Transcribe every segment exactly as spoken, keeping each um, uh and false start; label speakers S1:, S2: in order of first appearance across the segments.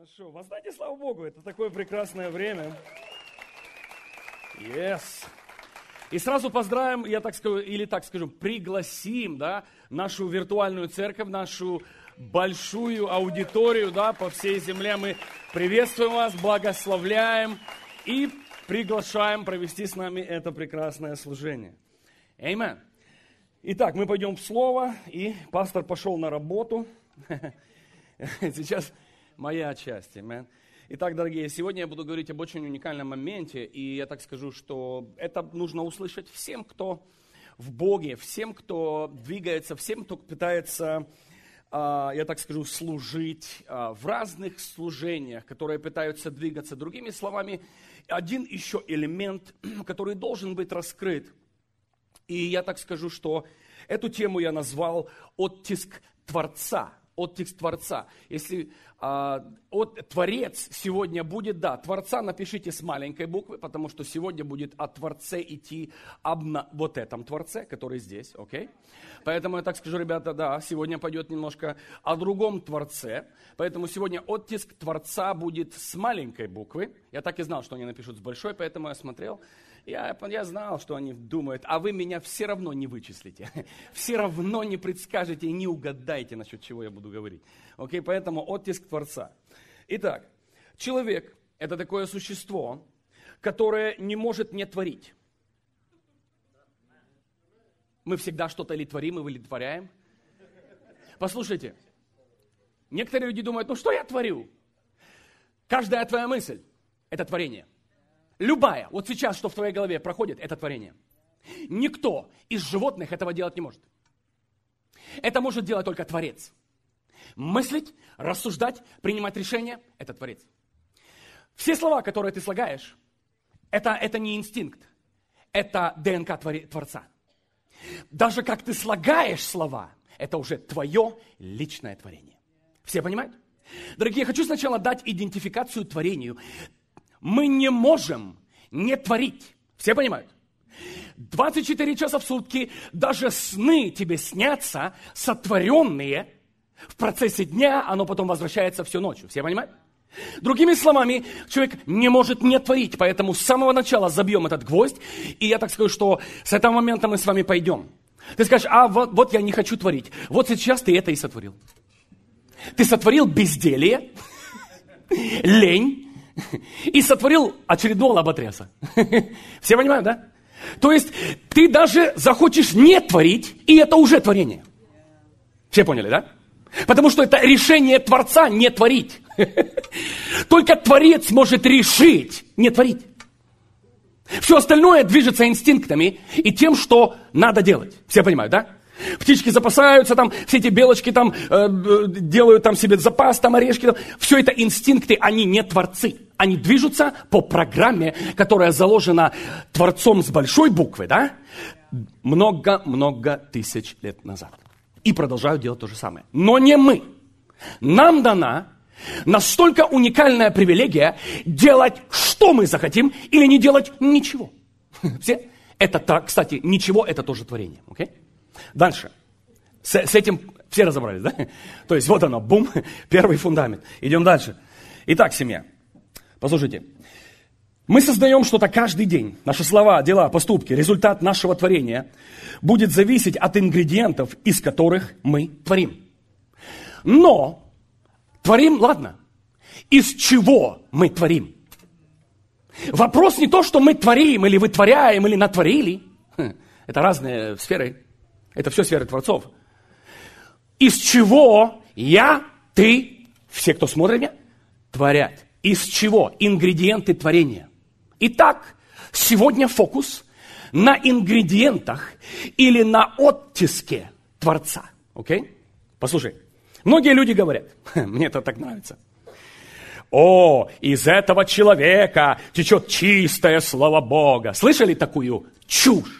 S1: Хорошо. Воздайте славу Богу, это такое прекрасное время. Yes. И сразу поздравим, я так скажу, или так скажу, пригласим, да, нашу виртуальную церковь, нашу большую аудиторию, да, по всей земле. Мы приветствуем вас, благословляем и приглашаем провести с нами это прекрасное служение. Аминь. Итак, мы пойдем в Слово, и пастор пошел на работу. Сейчас моя часть. Аминь. Итак, дорогие, сегодня я буду говорить об очень уникальном моменте, и я так скажу, что это нужно услышать всем, кто в Боге, всем, кто двигается, всем, кто пытается, я так скажу, служить в разных служениях, которые пытаются двигаться. Другими словами, один еще элемент, который должен быть раскрыт. И я так скажу, что эту тему я назвал «Оттиск Творца». Оттиск Творца. Если а, от, Творец сегодня будет, да, Творца напишите с маленькой буквы, потому что сегодня будет о Творце идти об на, вот этом Творце, который здесь, окей? Поэтому я так скажу, ребята, да, сегодня пойдет немножко о другом Творце, поэтому сегодня оттиск Творца будет с маленькой буквы. Я так и знал, что они напишут с большой, поэтому я смотрел. Я, я знал, что они думают, а вы меня все равно не вычислите, все равно не предскажете и не угадаете, насчет чего я буду говорить. Окей, поэтому оттиск Творца. Итак, человек – это такое существо, которое не может не творить. Мы всегда что-то ли творим, или творяем. Послушайте, некоторые люди думают, ну что я творю? Каждая твоя мысль – это творение. Любая, вот сейчас, что в твоей голове проходит, это творение. Никто из животных этого делать не может. Это может делать только Творец. Мыслить, рассуждать, принимать решения – это Творец. Все слова, которые ты слагаешь, это, это не инстинкт, это ДНК Творца. Даже как ты слагаешь слова, это уже твое личное творение. Все понимают? Дорогие, я хочу сначала дать идентификацию творению. Мы не можем не творить. Все понимают? двадцать четыре часа в сутки, даже сны тебе снятся, сотворенные в процессе дня, оно потом возвращается всю ночью. Все понимают? Другими словами, человек не может не творить, поэтому с самого начала забьем этот гвоздь, и я так скажу, что с этого момента мы с вами пойдем. Ты скажешь, а вот, вот я не хочу творить. Вот сейчас ты это и сотворил. Ты сотворил безделье, лень, и сотворил очередного лоботряса. Все понимают, да? То есть ты даже захочешь не творить, и это уже творение. Все поняли, да? Потому что это решение Творца не творить. Только Творец может решить не творить. Все остальное движется инстинктами и тем, что надо делать. Все понимают, да? Птички запасаются, там, все эти белочки там, э, делают там себе запас, там орешки. Там. Все это инстинкты, они не творцы. Они движутся по программе, которая заложена Творцом с большой буквы, да? Много-много тысяч лет назад. И продолжают делать то же самое. Но не мы. Нам дана настолько уникальная привилегия делать, что мы захотим, или не делать ничего. Все? Это так, кстати, ничего, это тоже творение. Окей? Дальше. С, с этим все разобрались, да? То есть вот оно, бум, первый фундамент. Идем дальше. Итак, семья, послушайте. Мы создаем что-то каждый день. Наши слова, дела, поступки, результат нашего творения будет зависеть от ингредиентов, из которых мы творим. Но творим, ладно, из чего мы творим? Вопрос не то, что мы творим, или вытворяем, или натворили. Это разные сферы. Это все сферы творцов. Из чего я, ты, все, кто смотрит меня, творят? Из чего? Ингредиенты творения. Итак, сегодня фокус на ингредиентах или на оттиске Творца. Окей? Послушай, многие люди говорят, мне это так нравится. О, из этого человека течет чистое слово Бога. Слышали такую чушь?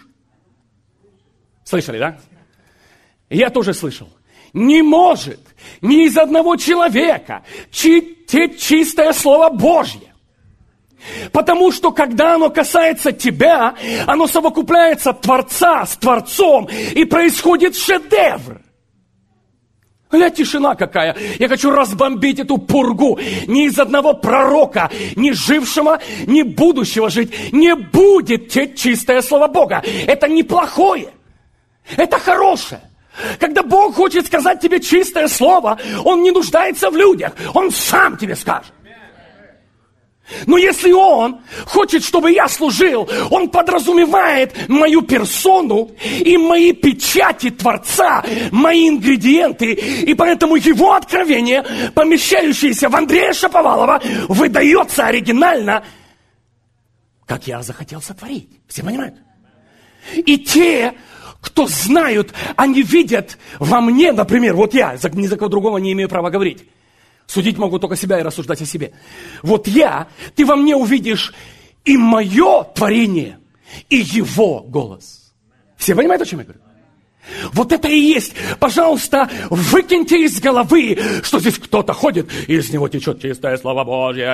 S1: Слышали, да? Я тоже слышал. Не может ни из одного человека течь чистое Слово Божье. Потому что, когда оно касается тебя, оно совокупляется Творца с Творцом, и происходит шедевр. Бля, тишина какая. Я хочу разбомбить эту пургу. Ни из одного пророка, ни жившего, ни будущего жить не будет те чистое слово Бога. Это не плохое. Это хорошее. Когда Бог хочет сказать тебе чистое слово, Он не нуждается в людях. Он сам тебе скажет. Но если Он хочет, чтобы я служил, Он подразумевает мою персону и мои печати Творца, мои ингредиенты. И поэтому Его откровение, помещающееся в Андрея Шаповалова, выдается оригинально, как я захотел сотворить. Все понимают? И те, кто знают, они видят во мне, например, вот я, ни за кого другого не имею права говорить. Судить могу только себя и рассуждать о себе. Вот я, ты во мне увидишь и мое творение, и его голос. Все понимают, о чем я говорю? Вот это и есть. Пожалуйста, выкиньте из головы, что здесь кто-то ходит, и из него течет чистое слово Божье.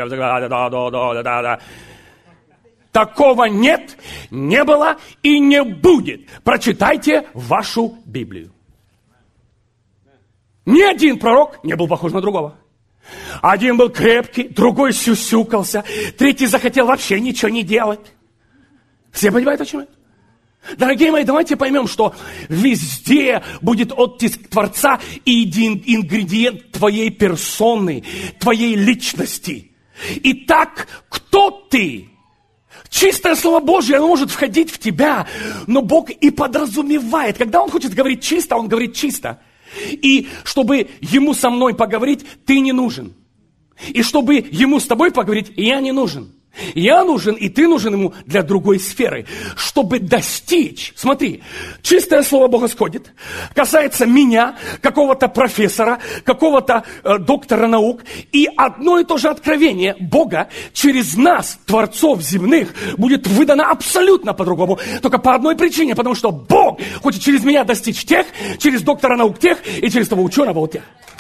S1: Такого нет, не было и не будет. Прочитайте вашу Библию. Ни один пророк не был похож на другого. Один был крепкий, другой сюсюкался, третий захотел вообще ничего не делать. Все понимают, о чем это? Дорогие мои, давайте поймем, что везде будет оттиск Творца и один ингредиент твоей персоны, твоей личности. Итак, кто ты? Чистое Слово Божье, оно может входить в тебя, но Бог и подразумевает. Когда Он хочет говорить чисто, Он говорит чисто. И чтобы Ему со мной поговорить, ты не нужен. И чтобы Ему с тобой поговорить, я не нужен. Я нужен, и ты нужен Ему для другой сферы. Чтобы достичь, смотри, чистое Слово Бога сходит, касается меня, какого-то профессора, какого-то э, доктора наук, и одно и то же откровение Бога через нас, творцов земных, будет выдано абсолютно по-другому. Только по одной причине, потому что Бог хочет через меня достичь тех, через доктора наук тех, и через того ученого вот тех.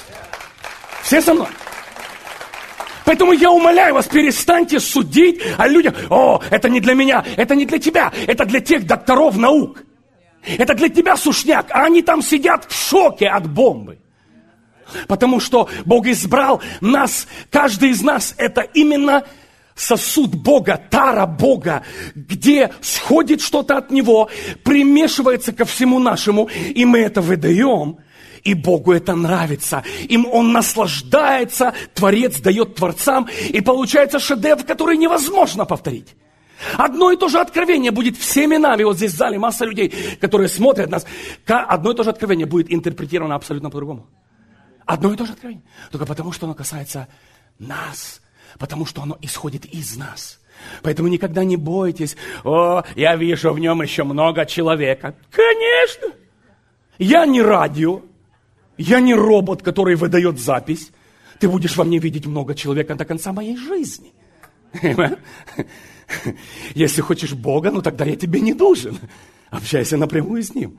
S1: Все со мной? Поэтому я умоляю вас, перестаньте судить о людях. О, это не для меня, это не для тебя, это для тех докторов наук. Это для тебя, сушняк, а они там сидят в шоке от бомбы. Потому что Бог избрал нас, каждый из нас, это именно сосуд Бога, тара Бога, где сходит что-то от Него, примешивается ко всему нашему, и мы это выдаем. И Богу это нравится. Им Он наслаждается, Творец дает творцам, и получается шедевр, который невозможно повторить. Одно и то же откровение будет всеми нами. Вот здесь в зале масса людей, которые смотрят нас. Одно и то же откровение будет интерпретировано абсолютно по-другому. Одно и то же откровение. Только потому, что оно касается нас. Потому что оно исходит из нас. Поэтому никогда не бойтесь. О, я вижу в нем еще много человека. Конечно. Я не радио. Я не робот, который выдает запись. Ты будешь во мне видеть много человека до конца моей жизни. Если хочешь Бога, ну тогда я тебе не нужен. Общайся напрямую с Ним.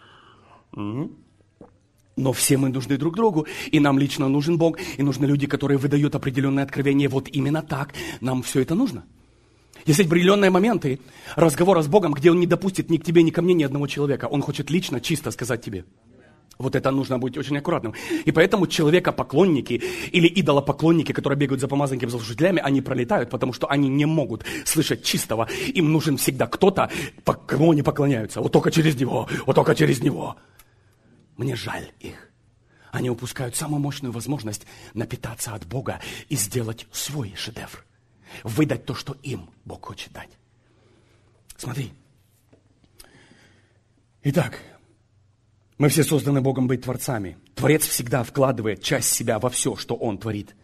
S1: Но все мы нужны друг другу, и нам лично нужен Бог, и нужны люди, которые выдают определенные откровения. Вот именно так нам все это нужно. Есть определенные моменты разговора с Богом, где Он не допустит ни к тебе, ни ко мне, ни одного человека. Он хочет лично, чисто сказать тебе. Вот это нужно быть очень аккуратным. И поэтому человекопоклонники или идолопоклонники, которые бегают за помазанниками, за служителями, они пролетают, потому что они не могут слышать чистого. Им нужен всегда кто-то, кому они поклоняются. Вот только через него, вот только через него. Мне жаль их. Они упускают самую мощную возможность напитаться от Бога и сделать свой шедевр. Выдать то, что им Бог хочет дать. Смотри. Итак, мы все созданы Богом быть творцами. Творец всегда вкладывает часть себя во все, что Он творит.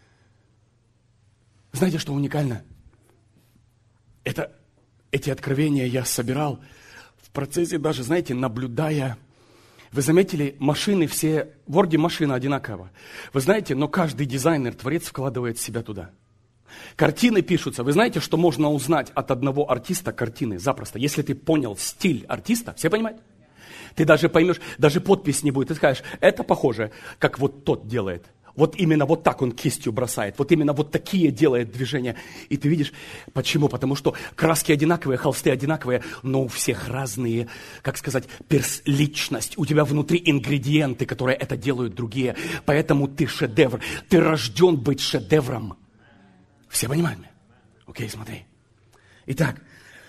S1: Знаете, что уникально? Это, эти откровения я собирал в процессе даже, знаете, наблюдая. Вы заметили, машины все, в Word машина одинакова. Вы знаете, но каждый дизайнер, творец вкладывает себя туда. Картины пишутся. Вы знаете, что можно узнать от одного артиста картины запросто? Если ты понял стиль артиста, все понимают? Ты даже поймешь, даже подпись не будет. Ты скажешь, это похоже, как вот тот делает. Вот именно вот так он кистью бросает. Вот именно вот такие делает движения. И ты видишь, почему? Потому что краски одинаковые, холсты одинаковые, но у всех разные, как сказать, перс- личность. У тебя внутри ингредиенты, которые это делают другие. Поэтому ты шедевр. Ты рожден быть шедевром. Все понимают меня? Окей, смотри. Итак,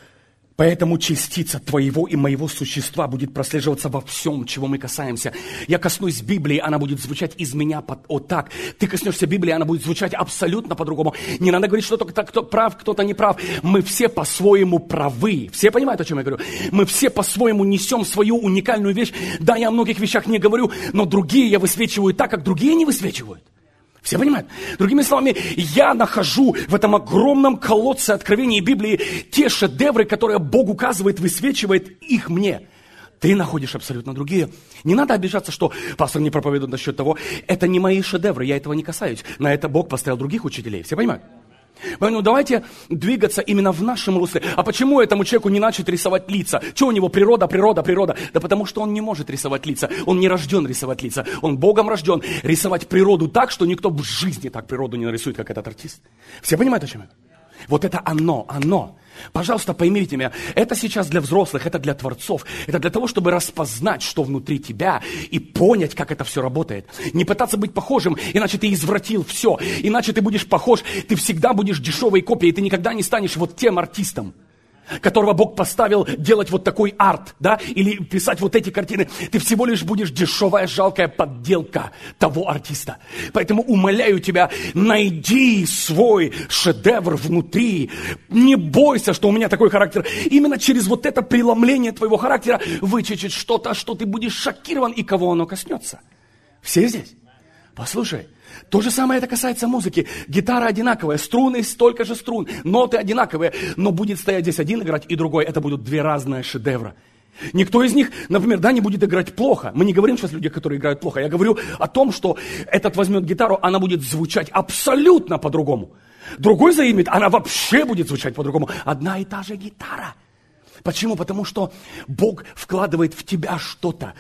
S1: поэтому частица твоего и моего существа будет прослеживаться во всем, чего мы касаемся. Я коснусь Библии, она будет звучать из меня под, вот так. Ты коснешься Библии, она будет звучать абсолютно по-другому. Не надо говорить, что только кто прав, кто-то не прав. Мы все по-своему правы. Все понимают, о чем я говорю? Мы все по-своему несем свою уникальную вещь. Да, я о многих вещах не говорю, но другие я высвечиваю так, как другие не высвечивают. Все понимают? Другими словами, я нахожу в этом огромном колодце откровений Библии те шедевры, которые Бог указывает, высвечивает их мне. Ты находишь абсолютно другие. Не надо обижаться, что пастор не проповедует насчет того. Это не мои шедевры, я этого не касаюсь. На это Бог поставил других учителей. Все понимают? Поэтому давайте двигаться именно в нашем русле. А почему этому человеку не начать рисовать лица? Что у него природа, природа, природа? Да потому что он не может рисовать лица. Он не рожден рисовать лица. Он Богом рожден рисовать природу так, что никто в жизни так природу не нарисует, как этот артист. Все понимают, о чем я? Вот это оно, оно. Пожалуйста, поймите меня, это сейчас для взрослых, это для творцов, это для того, чтобы распознать, что внутри тебя, и понять, как это все работает. Не пытаться быть похожим, иначе ты извратил все, иначе ты будешь похож, ты всегда будешь дешевой копией, ты никогда не станешь вот тем артистом, которого Бог поставил делать вот такой арт, да, или писать вот эти картины. Ты всего лишь будешь дешевая, жалкая подделка того артиста. Поэтому умоляю тебя, найди свой шедевр внутри. Не бойся, что у меня такой характер. Именно через вот это преломление твоего характера вычечет что-то, что ты будешь шокирован, и кого оно коснется. Все здесь? Послушай. То же самое это касается музыки. Гитара одинаковая, струны столько же струн, ноты одинаковые, но будет стоять здесь один играть и другой. Это будут две разные шедевра. Никто из них, например, да, не будет играть плохо. Мы не говорим сейчас о людях, которые играют плохо. Я говорю о том, что этот возьмет гитару, она будет звучать абсолютно по-другому. Другой заимет, она вообще будет звучать по-другому. Одна и та же гитара. Почему? Потому что Бог вкладывает в тебя что-то,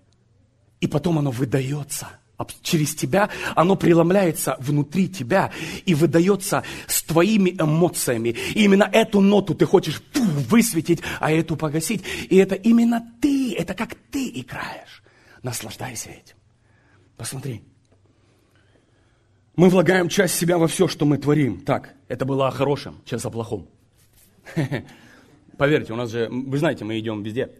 S1: и потом оно выдается. Через тебя оно преломляется внутри тебя и выдается с твоими эмоциями. И именно эту ноту ты хочешь пух, высветить, а эту погасить. И это именно ты, это как ты играешь. Наслаждайся этим. Посмотри. Мы влагаем часть себя во все, что мы творим. Так, это было о хорошем, сейчас о плохом. Поверьте, у нас же, вы знаете, мы идем везде.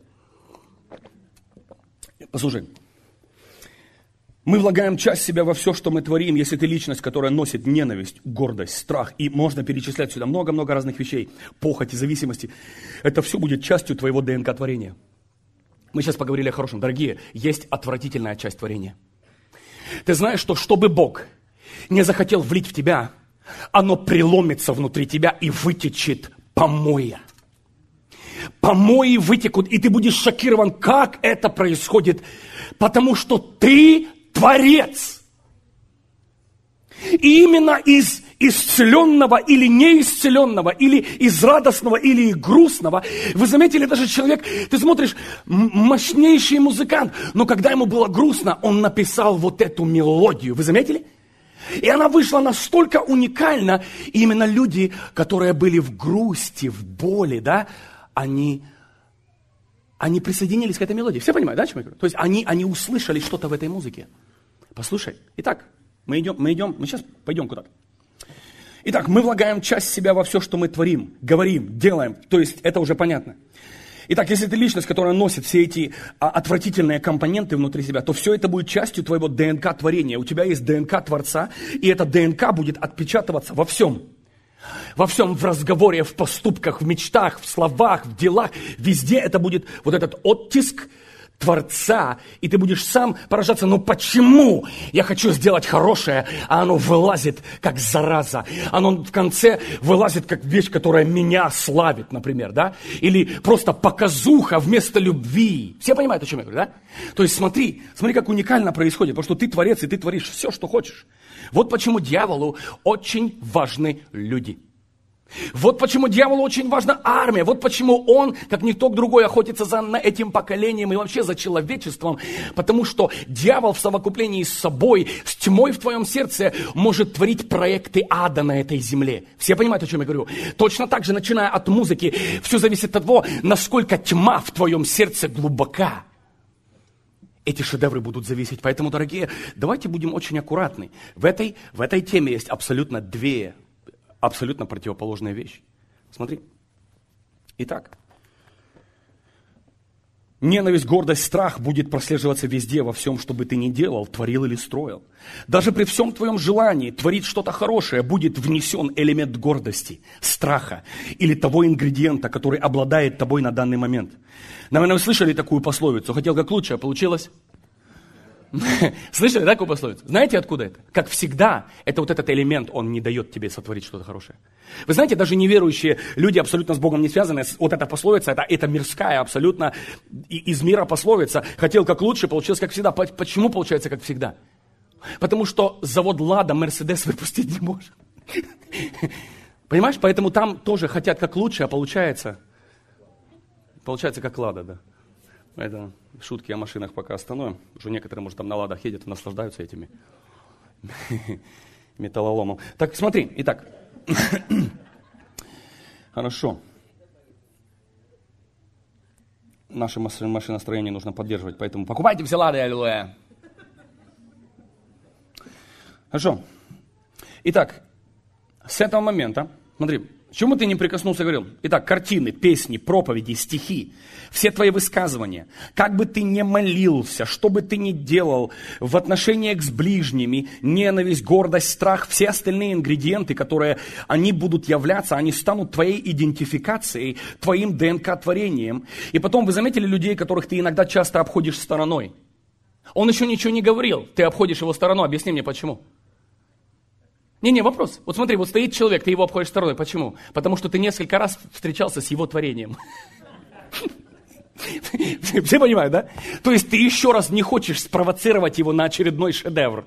S1: Послушай. Мы влагаем часть себя во все, что мы творим. Если ты личность, которая носит ненависть, гордость, страх, и можно перечислять сюда много-много разных вещей, похоти, зависимости, это все будет частью твоего ДНК творения. Мы сейчас поговорили о хорошем. Дорогие, есть отвратительная часть творения. Ты знаешь, что чтобы Бог не захотел влить в тебя, оно преломится внутри тебя и вытечет помоя. Помои вытекут, и ты будешь шокирован, как это происходит, потому что ты Творец. И именно из исцеленного или неисцеленного, или из радостного, или из грустного, вы заметили, даже человек, ты смотришь, мощнейший музыкант, но когда ему было грустно, он написал вот эту мелодию. Вы заметили? И она вышла настолько уникально, и именно люди, которые были в грусти, в боли, да, они... Они присоединились к этой мелодии. Все понимают, да, о чем я говорю? То есть они, они услышали что-то в этой музыке. Послушай. Итак, мы идем, мы идем, мы сейчас пойдем куда-то. Итак, мы влагаем часть себя во все, что мы творим, говорим, делаем. То есть это уже понятно. Итак, если ты личность, которая носит все эти а, отвратительные компоненты внутри себя, то все это будет частью твоего ДНК творения. У тебя есть ДНК Творца, и эта ДНК будет отпечатываться во всем. Во всем, в разговоре, в поступках, в мечтах, в словах, в делах. Везде это будет вот этот оттиск Творца. И ты будешь сам поражаться, но почему я хочу сделать хорошее, а оно вылазит как зараза. Оно в конце вылазит как вещь, которая меня славит, например, да? Или просто показуха вместо любви. Все понимают, о чем я говорю, да? То есть смотри, смотри, как уникально происходит, потому что ты творец, и ты творишь все, что хочешь. Вот почему дьяволу очень важны люди. Вот почему дьяволу очень важна армия. Вот почему он, как никто другой, охотится за этим поколением и вообще за человечеством. Потому что дьявол в совокуплении с собой, с тьмой в твоем сердце, может творить проекты ада на этой земле. Все понимают, о чем я говорю? Точно так же, начиная от музыки, все зависит от того, насколько тьма в твоем сердце глубока. Эти шедевры будут зависеть. Поэтому, дорогие, давайте будем очень аккуратны. В этой, в этой теме есть абсолютно две абсолютно противоположные вещи. Смотри. Итак, ненависть, гордость, страх будет прослеживаться везде, во всем, что бы ты ни делал, творил или строил. Даже при всем твоем желании творить что-то хорошее будет внесен элемент гордости, страха или того ингредиента, который обладает тобой на данный момент. Наверное, вы слышали такую пословицу: хотел как лучше, а получилось? Слышали такую пословицу? Знаете, откуда это? Как всегда, это вот этот элемент, он не дает тебе сотворить что-то хорошее. Вы знаете, даже неверующие люди, абсолютно с Богом не связанные, вот эта пословица, это, это мирская, абсолютно из мира пословица. Хотел как лучше, получилось как всегда. Почему получается как всегда? Потому что завод Лада Мерседес выпустить не может. Понимаешь? Поэтому там тоже хотят как лучше, а получается... Получается как Лада, да. Это шутки о машинах пока остановим. Уже некоторые, может, там на Ладах едут и наслаждаются этими металлоломом. Так, смотри, итак. Хорошо. Наше машиностроение нужно поддерживать, поэтому покупайте все Лады, аллилуйя. Хорошо. Итак, с этого момента, смотри, чему ты не прикоснулся, говорил? Итак, картины, песни, проповеди, стихи, все твои высказывания, как бы ты ни молился, что бы ты ни делал в отношениях с ближними, ненависть, гордость, страх, все остальные ингредиенты, которые они будут являться, они станут твоей идентификацией, твоим ДНК-творением. И потом вы заметили людей, которых ты иногда часто обходишь стороной? Он еще ничего не говорил, ты обходишь его стороной, объясни мне почему. Не-не, вопрос. Вот смотри, вот стоит человек, ты его обходишь стороной. Почему? Потому что ты несколько раз встречался с его творением. Все понимают, да? То есть ты еще раз не хочешь спровоцировать его на очередной шедевр.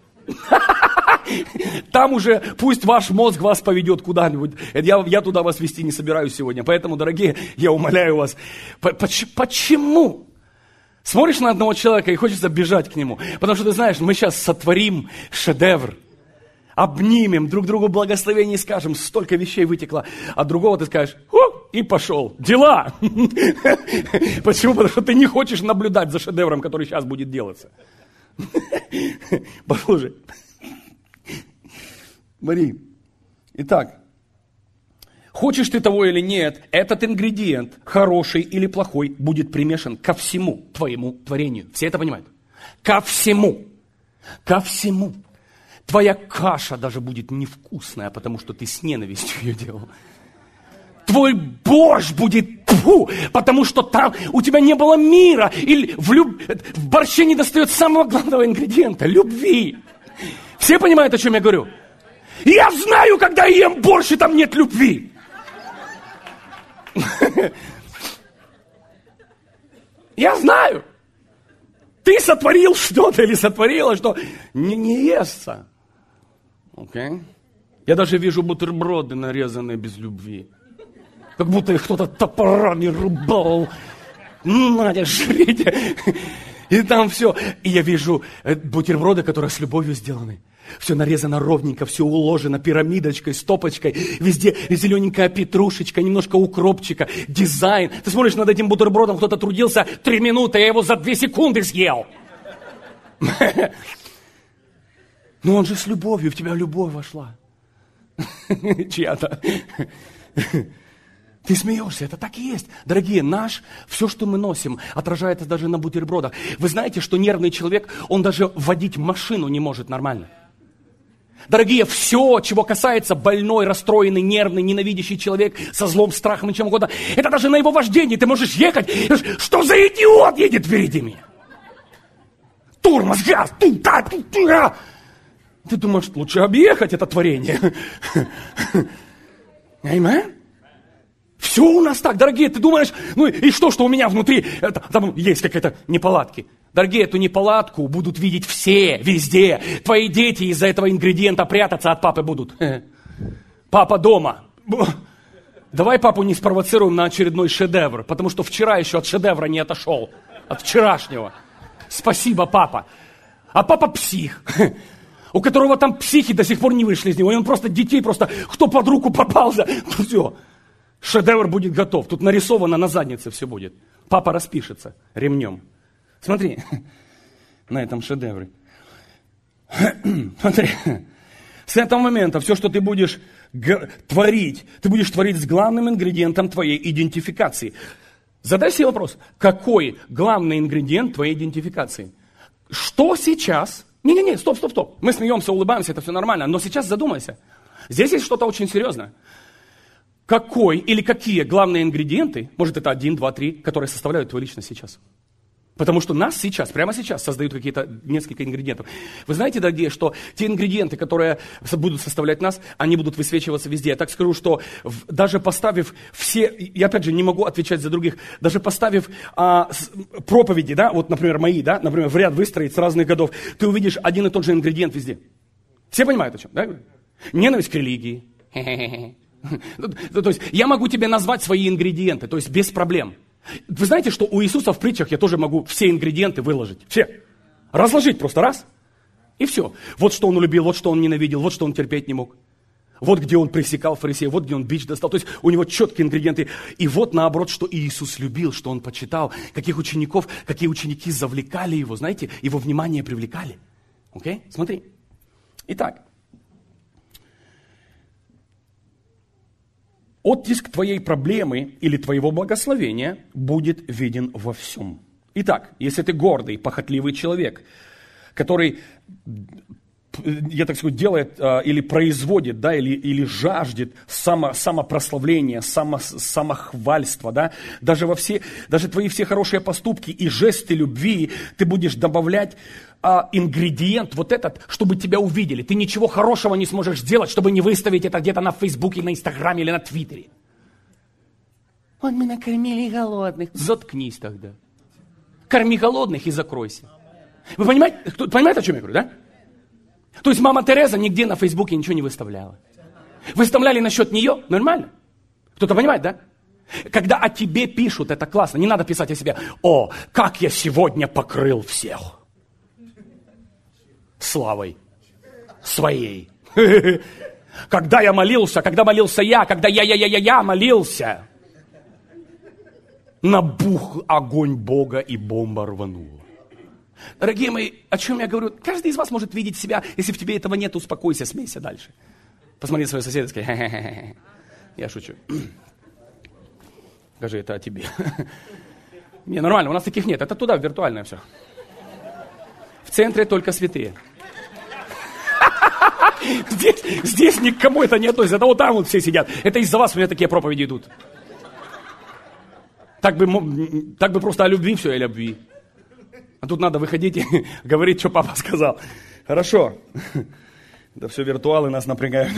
S1: Там уже пусть ваш мозг вас поведет куда-нибудь. Я, я туда вас вести не собираюсь сегодня. Поэтому, дорогие, я умоляю вас. Почему? Смотришь на одного человека и хочется бежать к нему. Потому что ты знаешь, мы сейчас сотворим шедевр. Обнимем, друг другу благословение скажем, столько вещей вытекло. А другого ты скажешь, и пошел. Дела. Почему? Потому что ты не хочешь наблюдать за шедевром, который сейчас будет делаться. Послушай. Смотри. Итак, хочешь ты того или нет, этот ингредиент, хороший или плохой, будет примешан ко всему твоему творению. Все это понимают? Ко всему. Ко всему. Твоя каша даже будет невкусная, потому что ты с ненавистью ее делал. Твой борщ будет тьфу, потому что там у тебя не было мира. Или в, люб... в борще не достает самого главного ингредиента – любви. Все понимают, о чем я говорю? Я знаю, когда я ем борщ, и там нет любви. Я знаю. Ты сотворил что-то или сотворила, что не, не естся. Okay. Я даже вижу бутерброды, нарезанные без любви. Как будто их кто-то топорами рубал. Надя, жрите. И там все. И я вижу бутерброды, которые с любовью сделаны. Все нарезано ровненько, все уложено пирамидочкой, стопочкой. Везде зелененькая петрушечка, немножко укропчика, дизайн. Ты смотришь над этим бутербродом, кто-то трудился три минуты, я его за две секунды съел. Но он же с любовью, в тебя любовь вошла. Чья-то. Ты смеешься, это так и есть. Дорогие, наш, все, что мы носим, отражается даже на бутербродах. Вы знаете, что нервный человек, он даже водить машину не может нормально. Дорогие, все, чего касается больной, расстроенный, нервный, ненавидящий человек со злом, страхом и чем угодно, это даже на его вождении. Ты можешь ехать, что за идиот едет впереди меня? Тормоз, газ, ту-та, ту-та. Ты думаешь, лучше объехать это творение. Аминь. Все у нас так, дорогие, ты думаешь, ну и что, что у меня внутри, это, там есть какие-то неполадки. Дорогие, эту неполадку будут видеть все, везде. Твои дети из-за этого ингредиента прятаться от папы будут. Папа дома, Давай папу не спровоцируем на очередной шедевр, потому что вчера еще от шедевра не отошел, от вчерашнего. Спасибо, папа. А папа псих, у которого там психи до сих пор не вышли из него, и он просто детей просто, кто под руку попался, ну все, шедевр будет готов. Тут нарисовано на заднице все будет. Папа распишется ремнем. Смотри, на этом шедевре. Смотри, с этого момента все, что ты будешь творить, ты будешь творить с главным ингредиентом твоей идентификации. Задай себе вопрос, какой главный ингредиент твоей идентификации? Что сейчас? Не-не-не, стоп, стоп, стоп. Мы смеемся, улыбаемся, это все нормально, но сейчас задумайся. Здесь есть что-то очень серьезное. Какой или какие главные ингредиенты, может это один, два, три, которые составляют твою личность сейчас? Потому что нас сейчас, прямо сейчас создают какие-то несколько ингредиентов. Вы знаете, дорогие, что те ингредиенты, которые будут составлять нас, они будут высвечиваться везде. Я так скажу, что в, даже поставив все, я опять же не могу отвечать за других, даже поставив а, с, проповеди, да, вот, например, мои, да, например, в ряд выстроить с разных годов, ты увидишь один и тот же ингредиент везде. Все понимают о чем, да? Ненависть к религии. То есть я могу тебе назвать свои ингредиенты, то есть без проблем. Вы знаете, что у Иисуса в притчах я тоже могу все ингредиенты выложить. Все. Разложить просто раз. И все. Вот что он любил, вот что он ненавидел, вот что он терпеть не мог. Вот где он пресекал фарисеев, вот где он бич достал. То есть у него четкие ингредиенты. И вот наоборот, что Иисус любил, что он почитал, каких учеников, какие ученики завлекали его, знаете, его внимание привлекали. Окей? Смотри. Итак. Оттиск твоей проблемы или твоего благословения будет виден во всем. Итак, если ты гордый, похотливый человек, который, я так скажу, делает а, или производит, да, или, или жаждет само, самопрославления, само, самохвальства, да, даже, во все, даже твои все хорошие поступки и жесты любви ты будешь добавлять а, ингредиент вот этот, чтобы тебя увидели. Ты ничего хорошего не сможешь сделать, чтобы не выставить это где-то на Фейсбуке, на Инстаграме или на Твиттере. Вот мы накормили голодных. Заткнись тогда. Корми голодных и закройся. Вы понимаете, кто, понимаете, о чем я говорю, да? То есть мама Тереза нигде на Фейсбуке ничего не выставляла. Выставляли насчет нее, нормально. Кто-то понимает, да? Когда о тебе пишут, это классно. Не надо писать о себе. О, как я сегодня покрыл всех. Славой своей. Когда я молился, когда молился я, когда я-я-я-я-я молился. Набух огонь Бога, и бомба рванула. Дорогие мои, о чем я говорю? Каждый из вас может видеть себя. Если в тебе этого нет, успокойся, смейся дальше. Посмотри на своего соседа и скажи, хе-хе-хе. Я шучу. Скажи, это о тебе. Не, нормально, у нас таких нет. Это туда, в виртуальное все. В центре только святые. Здесь, здесь никому это не относится. Это вот там вот все сидят. Это из-за вас у меня такие проповеди идут. Так бы, так бы просто о любви все, или о любви. А тут надо выходить и говорить, что папа сказал. Хорошо. Это все виртуалы нас напрягают.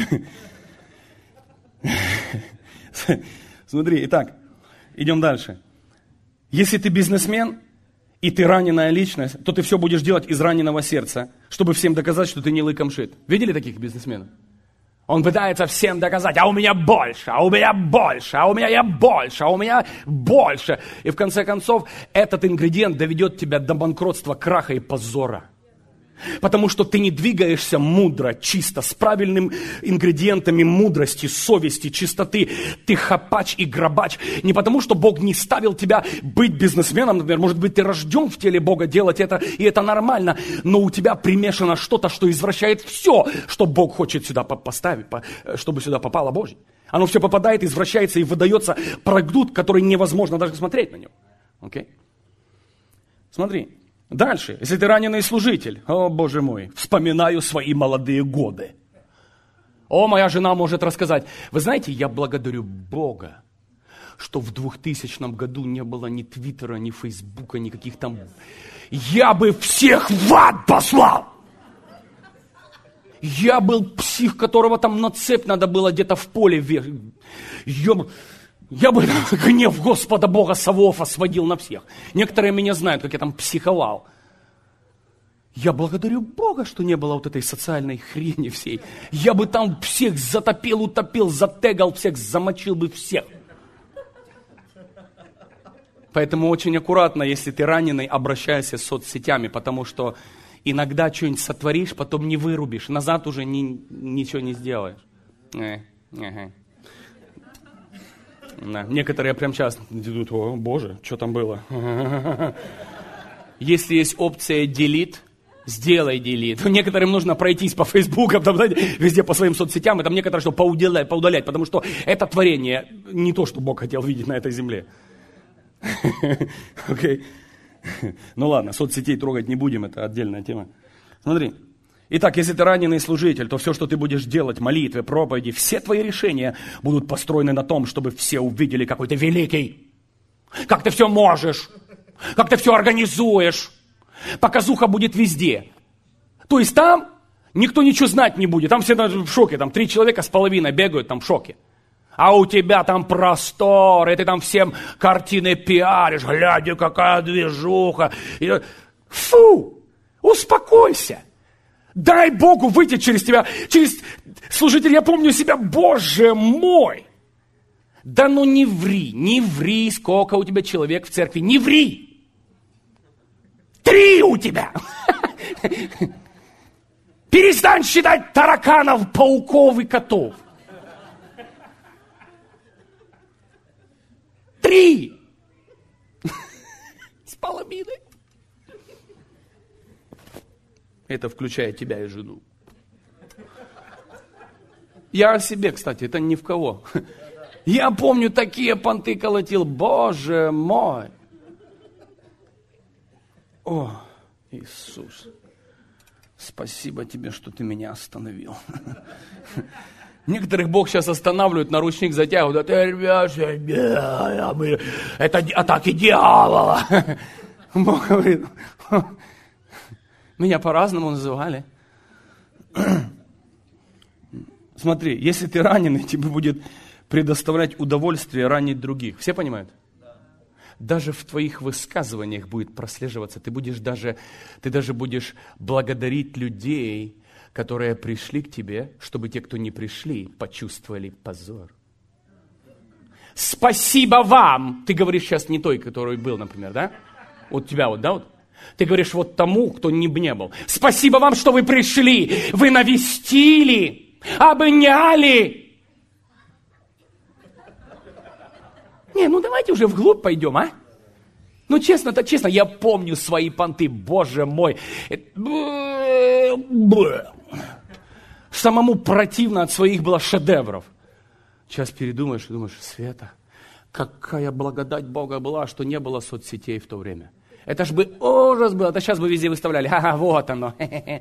S1: Смотри, итак, идем дальше. Если ты бизнесмен, и ты раненая личность, то ты все будешь делать из раненого сердца, чтобы всем доказать, что ты не лыком шит. Видели таких бизнесменов? Он пытается всем доказать, а у меня больше, а у меня больше, а у меня я больше, а у меня больше. И в конце концов, этот ингредиент доведет тебя до банкротства, краха и позора. Потому что ты не двигаешься мудро, чисто, с правильными ингредиентами мудрости, совести, чистоты. Ты хапач и грабач. Не потому, что Бог не ставил тебя быть бизнесменом, например. Может быть, ты рожден в теле Бога делать это, и это нормально. Но у тебя примешано что-то, что извращает все, что Бог хочет сюда поставить, чтобы сюда попало Божье. Оно все попадает, извращается и выдается продукт, который невозможно даже смотреть на него. Окей? Смотри. Дальше, если ты раненый служитель, о, Боже мой, вспоминаю свои молодые годы. О, моя жена может рассказать. Вы знаете, я благодарю Бога, что в двухтысячном году не было ни Твиттера, ни Фейсбука, никаких там... Я бы всех в ад послал! Я был псих, которого там на цепь надо было где-то в поле вешать. Я... Я бы гнев Господа Бога Саваофа сводил на всех. Некоторые меня знают, как я там психовал. Я благодарю Бога, что не было вот этой социальной хрени всей. Я бы там всех затопил, утопил, затегал всех, замочил бы всех. Поэтому очень аккуратно, если ты раненый, обращайся с соцсетями, потому что иногда что-нибудь сотворишь, потом не вырубишь, назад уже ни, ничего не сделаешь. Э, ага. Да. Некоторые прям сейчас идут, о боже, что там было? Если есть опция delete, сделай delete. Некоторым нужно пройтись по Фейсбуку, там, везде по своим соцсетям, и там некоторые, что поудалять, поудалять, потому что это творение не то, что Бог хотел видеть на этой земле. Okay. Ну ладно, соцсетей трогать не будем, это отдельная тема. Смотри. Итак, если ты раненый служитель, то все, что ты будешь делать, молитвы, проповеди, все твои решения будут построены на том, чтобы все увидели, какой ты великий, как ты все можешь, как ты все организуешь. Показуха будет везде. То есть там никто ничего знать не будет, там все даже в шоке, там три человека с половиной бегают там в шоке. А у тебя там простор, и ты там всем картины пиаришь, глядя, какая движуха. И... Фу, успокойся. Дай Богу выйти через тебя, через служителя. Я помню себя, Боже мой. Да ну не ври, не ври, сколько у тебя человек в церкви, не ври. Три у тебя. Перестань считать тараканов, пауков и котов. Три! С половиной. Это включая тебя и жену. Я о себе, кстати, это ни в кого. Я помню, такие понты колотил. Боже мой! О, Иисус! Спасибо тебе, что ты меня остановил. Некоторых Бог сейчас останавливает, на ручник затягивает. Это атаки дьявола. Бог говорит, меня по-разному называли. Смотри, если ты раненый, тебе будет предоставлять удовольствие ранить других. Все понимают? Даже в твоих высказываниях будет прослеживаться. Ты будешь даже, ты даже будешь благодарить людей, которые пришли к тебе, чтобы те, кто не пришли, почувствовали позор. Спасибо вам! Ты говоришь сейчас не той, который был, например, да? Вот тебя вот, да? Вот? Ты говоришь вот тому, кто не, не был. Спасибо вам, что вы пришли, вы навестили, обняли. Не, ну давайте уже вглубь пойдем, а? Ну честно, так честно, я помню свои понты, Боже мой. Самому противно от своих было шедевров. Сейчас передумаешь и думаешь, Света, какая благодать Бога была, что не было соцсетей в то время. Это ж бы ужас был, это сейчас бы везде выставляли. Ха-ха, вот оно.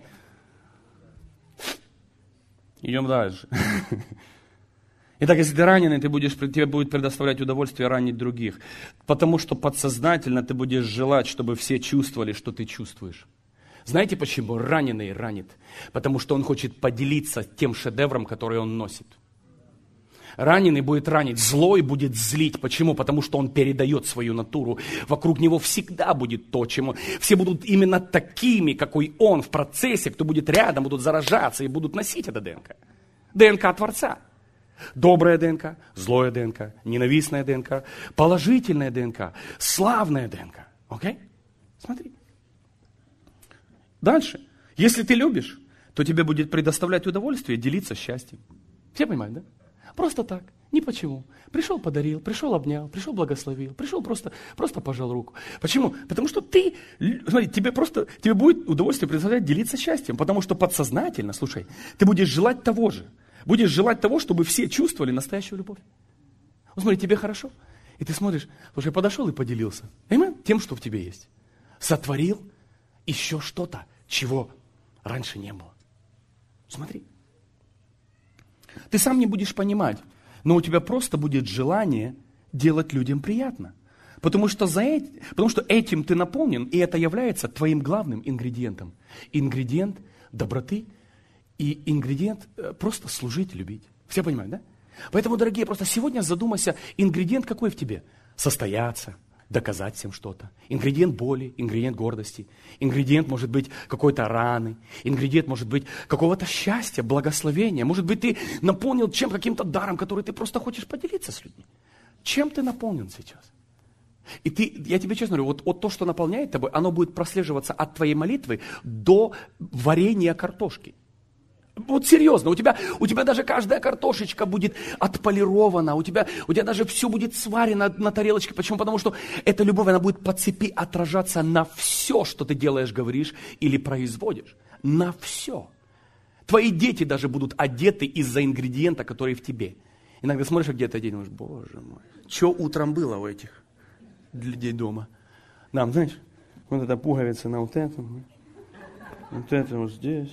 S1: Идем дальше. Итак, если ты раненый, ты будешь, тебе будет предоставлять удовольствие ранить других. Потому что подсознательно ты будешь желать, чтобы все чувствовали, что ты чувствуешь. Знаете, почему раненый ранит? Потому что он хочет поделиться тем шедевром, который он носит. Раненый будет ранить, злой будет злить. Почему? Потому что он передает свою натуру. Вокруг него всегда будет то, чему... Все будут именно такими, какой он в процессе, кто будет рядом, будут заражаться и будут носить это ДНК. ДНК Творца. Добрая ДНК, злая ДНК, ненавистная ДНК, положительная ДНК, славная ДНК. Окей? Смотри. Дальше. Если ты любишь, то тебе будет предоставлять удовольствие делиться счастьем. Все понимают, да? Просто так, ни почему. Пришел, подарил, пришел, обнял, пришел, благословил, пришел, просто, просто пожал руку. Почему? Потому что ты, смотри, тебе просто, тебе будет удовольствие предоставлять делиться счастьем, потому что подсознательно, слушай, ты будешь желать того же. Будешь желать того, чтобы все чувствовали настоящую любовь. Вот смотри, тебе хорошо, и ты смотришь, слушай, подошел и поделился. Понимаешь? Тем, что в тебе есть. Сотворил еще что-то, чего раньше не было. Смотри. Ты сам не будешь понимать, но у тебя просто будет желание делать людям приятно. Потому что, за эти, потому что этим ты наполнен, и это является твоим главным ингредиентом. Ингредиент доброты и ингредиент просто служить, любить. Все понимают, да? Поэтому, дорогие, просто сегодня задумайся, ингредиент какой в тебе? Состояться, доказать всем что-то. Ингредиент боли, ингредиент гордости, ингредиент может быть какой-то раны, ингредиент может быть какого-то счастья, благословения. Может быть, ты наполнил чем каким-то даром, который ты просто хочешь поделиться с людьми. Чем ты наполнен сейчас? И ты, я тебе честно говорю, вот, вот то, что наполняет тобой, оно будет прослеживаться от твоей молитвы до варения картошки. Вот серьезно, у тебя, у тебя даже каждая картошечка будет отполирована, у тебя, у тебя даже все будет сварено на тарелочке. Почему? Потому что эта любовь, она будет по цепи отражаться на все, что ты делаешь, говоришь или производишь. На все. Твои дети даже будут одеты из-за ингредиента, который в тебе. Иногда смотришь, где-то дети, думаешь, боже мой, что утром было у этих людей дома? Нам, знаешь, вот эта пуговица на вот этом, вот это вот здесь.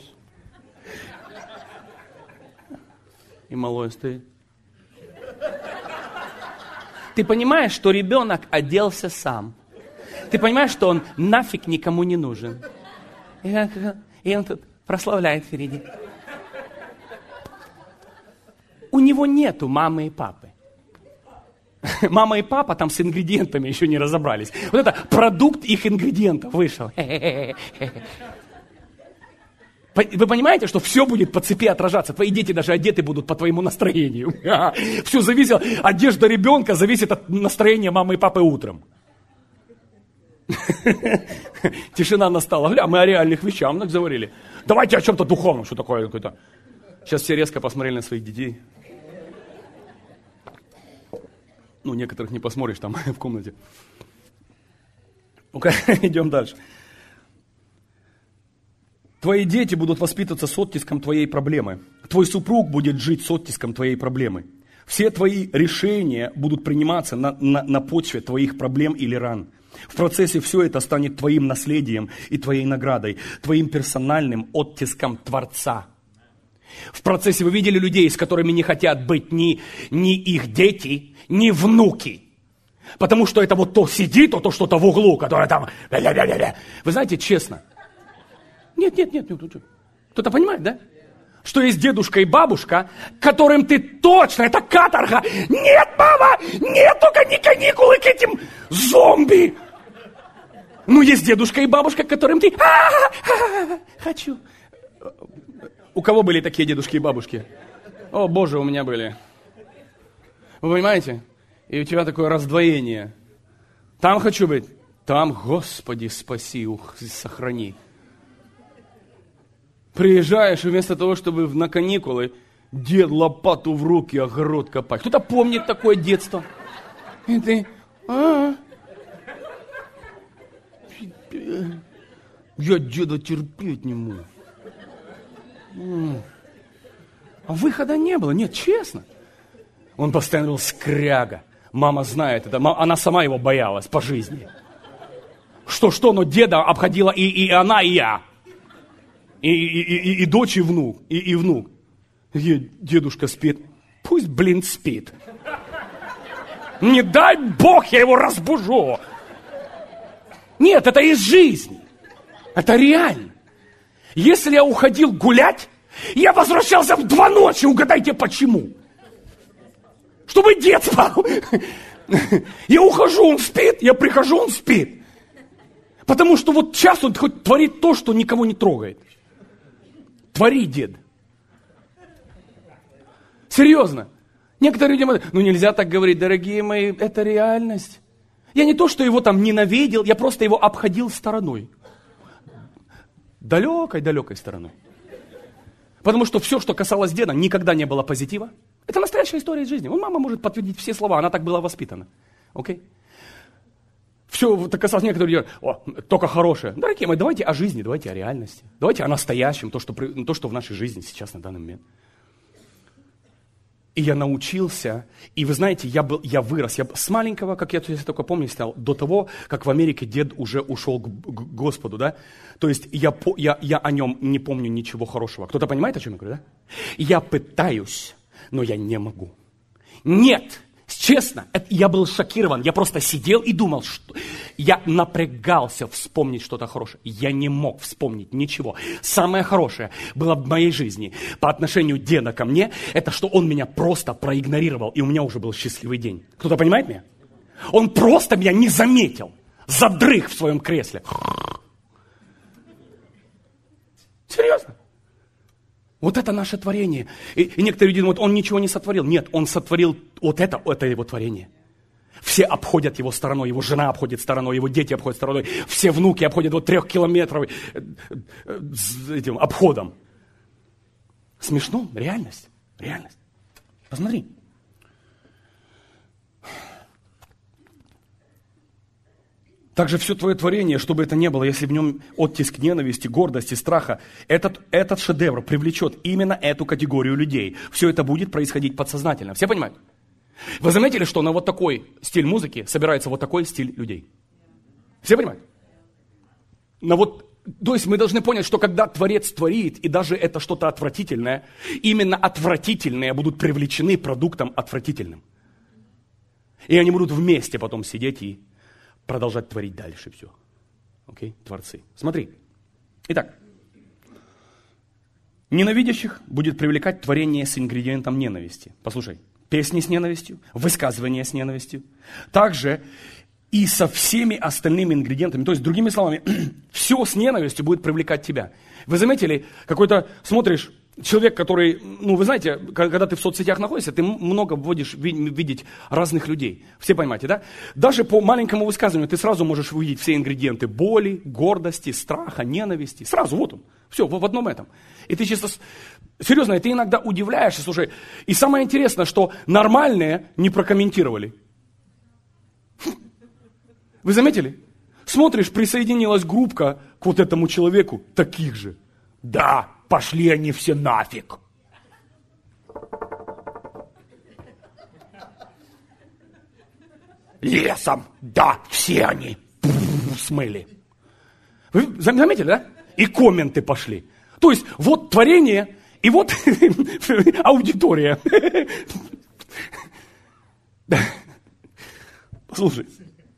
S1: И малой стоит. Ты понимаешь, что ребенок оделся сам. Ты понимаешь, что он нафиг никому не нужен. И он, и он тут прославляет впереди. У него нету мамы и папы. Мама и папа там с ингредиентами еще не разобрались. Вот это продукт их ингредиентов вышел. Вы понимаете, что все будет по цепи отражаться? Твои дети даже одеты будут по твоему настроению. Все зависит, одежда ребенка зависит от настроения мамы и папы утром. Тишина настала. Гля, мы о реальных вещах так говорили. Давайте о чем-то духовном. Что такое какое-то? Сейчас все резко посмотрели на своих детей. Ну, некоторых не посмотришь там в комнате. Ну-ка, идем дальше. Твои дети будут воспитываться с оттиском твоей проблемы. Твой супруг будет жить с оттиском твоей проблемы. Все твои решения будут приниматься на, на, на почве твоих проблем или ран. В процессе все это станет твоим наследием и твоей наградой, твоим персональным оттиском Творца. В процессе вы видели людей, с которыми не хотят быть ни, ни их дети, ни внуки. Потому что это вот то сидит, то, то что-то в углу, которое там... Вы знаете, честно... Нет, нет, нет, нет. Кто-то понимает, да? Что есть дедушка и бабушка, которым ты точно, это каторга. Нет, мама, нет, только не каникулы к этим зомби. Ну, есть дедушка и бабушка, которым ты хочу. У кого были такие дедушки и бабушки? О, Боже, у меня были. Вы понимаете? И у тебя такое раздвоение. Там хочу быть, там, Господи, спаси, ух, сохрани. Приезжаешь, и вместо того, чтобы на каникулы, дед лопату в руки, огород копать. Кто-то помнит такое детство? И ты, а, я деда терпеть не могу. А выхода не было, нет, честно. Он постоянно был скряга. Мама знает это, она сама его боялась по жизни. Что-что, но деда обходила и, и она, и я. И, и, и, и дочь, и внук, и, и внук. И дедушка спит. Пусть, блин, спит. Не дай Бог, я его разбужу. Нет, это из жизни. Это реально. Если я уходил гулять, я возвращался в два ночи. Угадайте, почему? Чтобы дед спал. Я ухожу, он спит, я прихожу, он спит. Потому что вот сейчас он хоть творит то, что никого не трогает. Твори, дед. Серьезно. Некоторые люди говорят, ну нельзя так говорить, дорогие мои, это реальность. Я не то, что его там ненавидел, я просто его обходил стороной. Далекой-далекой стороной. Потому что все, что касалось деда, никогда не было позитива. Это настоящая история из жизни. Ну, мама может подтвердить все слова, она так была воспитана. Окей? Все, так касалось некоторых людей, только хорошее. Дорогие мои, давайте о жизни, давайте о реальности. Давайте о настоящем, то, что, то, что в нашей жизни сейчас на данный момент. И я научился, и вы знаете, я, был, я вырос. Я с маленького, как я, я только помню, стал, до того, как в Америке дед уже ушел к, к Господу, да? То есть я, я, я о нем не помню ничего хорошего. Кто-то понимает, о чем я говорю, да? Я пытаюсь, но я не могу. Нет! Честно, это, я был шокирован. Я просто сидел и думал, что... Я напрягался вспомнить что-то хорошее. Я не мог вспомнить ничего. Самое хорошее было в моей жизни по отношению деда ко мне, это что он меня просто проигнорировал, и у меня уже был счастливый день. Кто-то понимает меня? Он просто меня не заметил. Задрых в своем кресле. Серьезно. Вот это наше творение. И, и некоторые люди думают, он ничего не сотворил. Нет, он сотворил вот это, это его творение. Все обходят его стороной, его жена обходит стороной, его дети обходят стороной, все внуки обходят вот трехкилометровым этим обходом. Смешно? Реальность. Реальность. Посмотри. Также все твое творение, что бы это ни было, если в нем оттиск ненависти, гордости, страха, этот, этот шедевр привлечет именно эту категорию людей. Все это будет происходить подсознательно. Все понимают? Вы заметили, что на вот такой стиль музыки собирается вот такой стиль людей? Все понимают? На вот, то есть мы должны понять, что когда Творец творит, и даже это что-то отвратительное, именно отвратительные будут привлечены продуктом отвратительным. И они будут вместе потом сидеть и продолжать творить дальше все. Окей? Творцы. Смотри. Итак. Ненавидящих будет привлекать творение с ингредиентом ненависти. Послушай. Песни с ненавистью, высказывания с ненавистью. Также и со всеми остальными ингредиентами. То есть, другими словами, все с ненавистью будет привлекать тебя. Вы заметили, какой-то, смотришь, человек, который, ну, вы знаете, когда ты в соцсетях находишься, ты много будешь видеть разных людей. Все понимаете, да? Даже по маленькому высказыванию ты сразу можешь увидеть все ингредиенты боли, гордости, страха, ненависти. Сразу, вот он. Все, в одном этом. И ты чисто, серьезно, ты иногда удивляешься, слушай. И самое интересное, что нормальные не прокомментировали. Вы заметили? Смотришь, присоединилась группка к вот этому человеку, таких же. Да, пошли они все нафиг. Лесом, да, все они смыли. Вы заметили, да? И комменты пошли. То есть, вот творение, и вот аудитория. Слушай.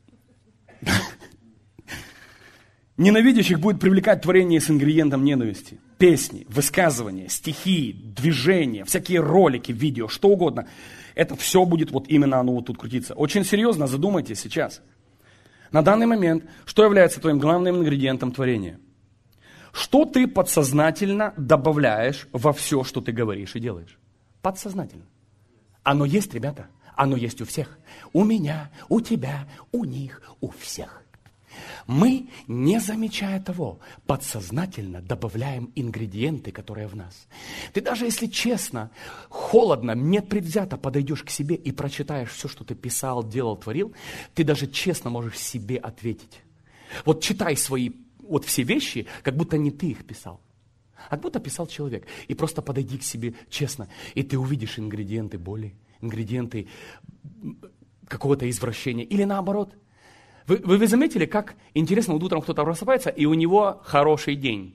S1: Ненавидящих будет привлекать творение с ингредиентом ненависти. Песни, высказывания, стихи, движения, всякие ролики, видео, что угодно. Это все будет вот именно оно вот тут крутиться. Очень серьезно задумайтесь сейчас. На данный момент, что является твоим главным ингредиентом творения? Что ты подсознательно добавляешь во все, что ты говоришь и делаешь? Подсознательно. Оно есть, ребята. Оно есть у всех. У меня, у тебя, у них, у всех. Мы, не замечая того, подсознательно добавляем ингредиенты, которые в нас. Ты даже если честно, холодно, непредвзято подойдешь к себе и прочитаешь все, что ты писал, делал, творил, ты даже честно можешь себе ответить. Вот читай свои вот все вещи, как будто не ты их писал, а как будто писал человек. И просто подойди к себе честно, и ты увидишь ингредиенты боли, ингредиенты какого-то извращения или наоборот. Вы, вы, вы заметили, как интересно, вот утром кто-то просыпается, и у него хороший день.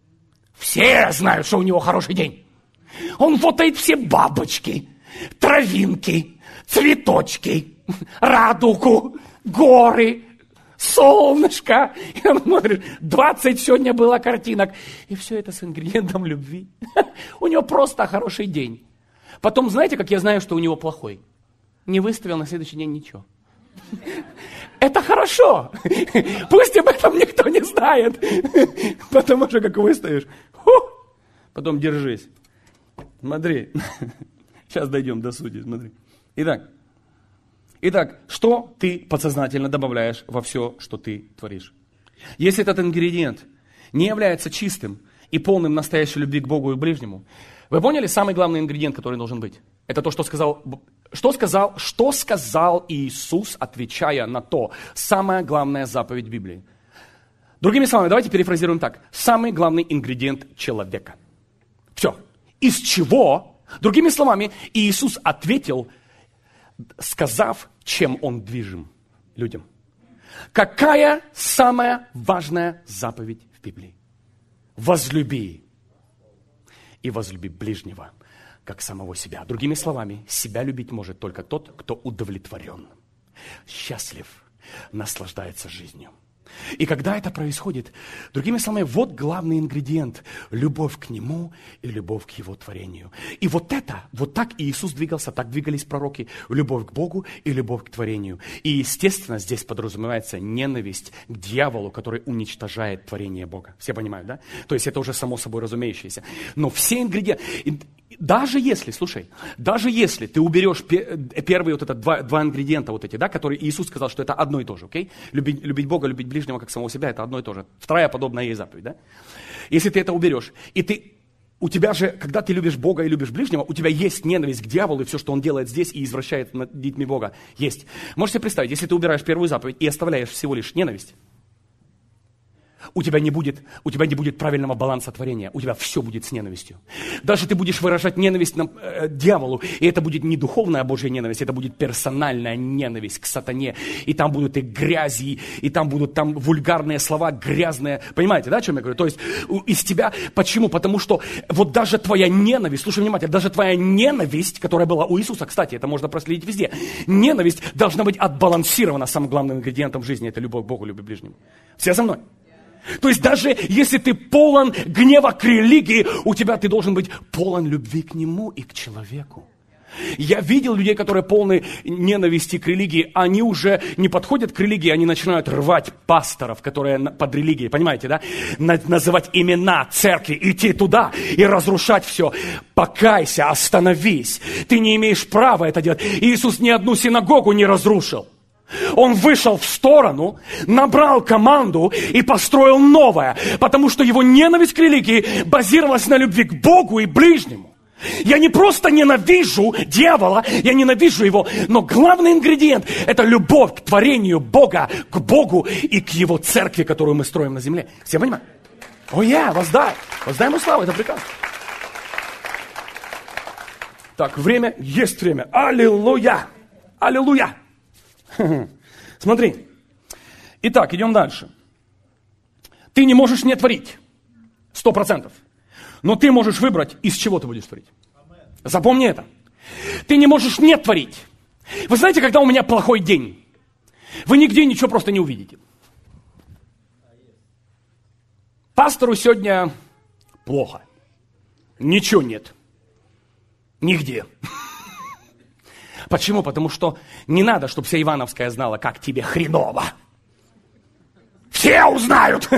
S1: Все знают, что у него хороший день. Он фотает все бабочки, травинки, цветочки, радугу, горы, солнышко. И он смотрит, двадцать сегодня было картинок. И все это с ингредиентом любви. У него просто хороший день. Потом, знаете, как я знаю, что у него плохой? Не выставил на следующий день ничего. Это хорошо. Пусть об этом никто не знает. Потому что как выставишь, ху, потом держись. Смотри. Сейчас дойдем до сути, смотри. Итак, итак, что ты подсознательно добавляешь во все, что ты творишь? Если этот ингредиент не является чистым и полным настоящей любви к Богу и к ближнему, вы поняли самый главный ингредиент, который должен быть? Это то, что сказал, что сказал, что сказал Иисус, отвечая на то, самая главная заповедь Библии. Другими словами, давайте перефразируем так. Самый главный ингредиент человека. Все. Из чего, другими словами, Иисус ответил, сказав, чем Он движим людям. Какая самая важная заповедь в Библии? Возлюби. И возлюби ближнего, как самого себя. Другими словами, себя любить может только тот, кто удовлетворен, счастлив, наслаждается жизнью. И когда это происходит, другими словами, вот главный ингредиент – любовь к Нему и любовь к Его творению. И вот это, вот так Иисус двигался, так двигались пророки – любовь к Богу и любовь к творению. И, естественно, здесь подразумевается ненависть к дьяволу, который уничтожает творение Бога. Все понимают, да? То есть это уже само собой разумеющееся. Но все ингредиенты… Даже если, слушай, даже если ты уберешь первые вот это два, два ингредиента вот эти, да, которые Иисус сказал, что это одно и то же, окей? Любить, любить Бога, любить ближнего как самого себя, это одно и то же. Вторая подобная ей заповедь, да? Если ты это уберешь, и ты, у тебя же, когда ты любишь Бога и любишь ближнего, у тебя есть ненависть к дьяволу и все, что он делает здесь и извращает над детьми Бога, есть. Можете себе представить, если ты убираешь первую заповедь и оставляешь всего лишь ненависть, у тебя не будет, у тебя не будет правильного баланса творения, у тебя все будет с ненавистью. Даже ты будешь выражать ненависть на, э, дьяволу, и это будет не духовная Божья ненависть, это будет персональная ненависть к сатане. И там будут и грязи, и там будут там вульгарные слова, грязные. Понимаете, да, о чем я говорю? То есть из тебя, почему? Потому что вот даже твоя ненависть, слушай внимательно, даже твоя ненависть, которая была у Иисуса, кстати, это можно проследить везде, ненависть должна быть отбалансирована самым главным ингредиентом жизни, это любовь к Богу, любовь к ближнему. Все со мной? То есть даже если ты полон гнева к религии, у тебя ты должен быть полон любви к Нему и к человеку. Я видел людей, которые полны ненависти к религии, они уже не подходят к религии, они начинают рвать пасторов, которые под религией, понимаете, да? Называть имена церкви, идти туда и разрушать все. Покайся, остановись. Ты не имеешь права это делать. Иисус ни одну синагогу не разрушил. Он вышел в сторону, набрал команду и построил новое, потому что его ненависть к религии базировалась на любви к Богу и ближнему. Я не просто ненавижу дьявола, я ненавижу его, но главный ингредиент – это любовь к творению Бога, к Богу и к Его церкви, которую мы строим на земле. Все понимают? О, я, воздай, воздай ему славу, это прекрасно. Так, время, есть время. Аллилуйя, аллилуйя. Смотри. Итак, идем дальше. Ты не можешь не творить. Сто процентов. Но ты можешь выбрать, из чего ты будешь творить. Запомни это. Ты не можешь не творить. Вы знаете, когда у меня плохой день, вы нигде ничего просто не увидите. Пастору сегодня плохо. Ничего нет. Нигде. Почему? Потому что не надо, чтобы вся Ивановская знала, как тебе хреново. Все узнают.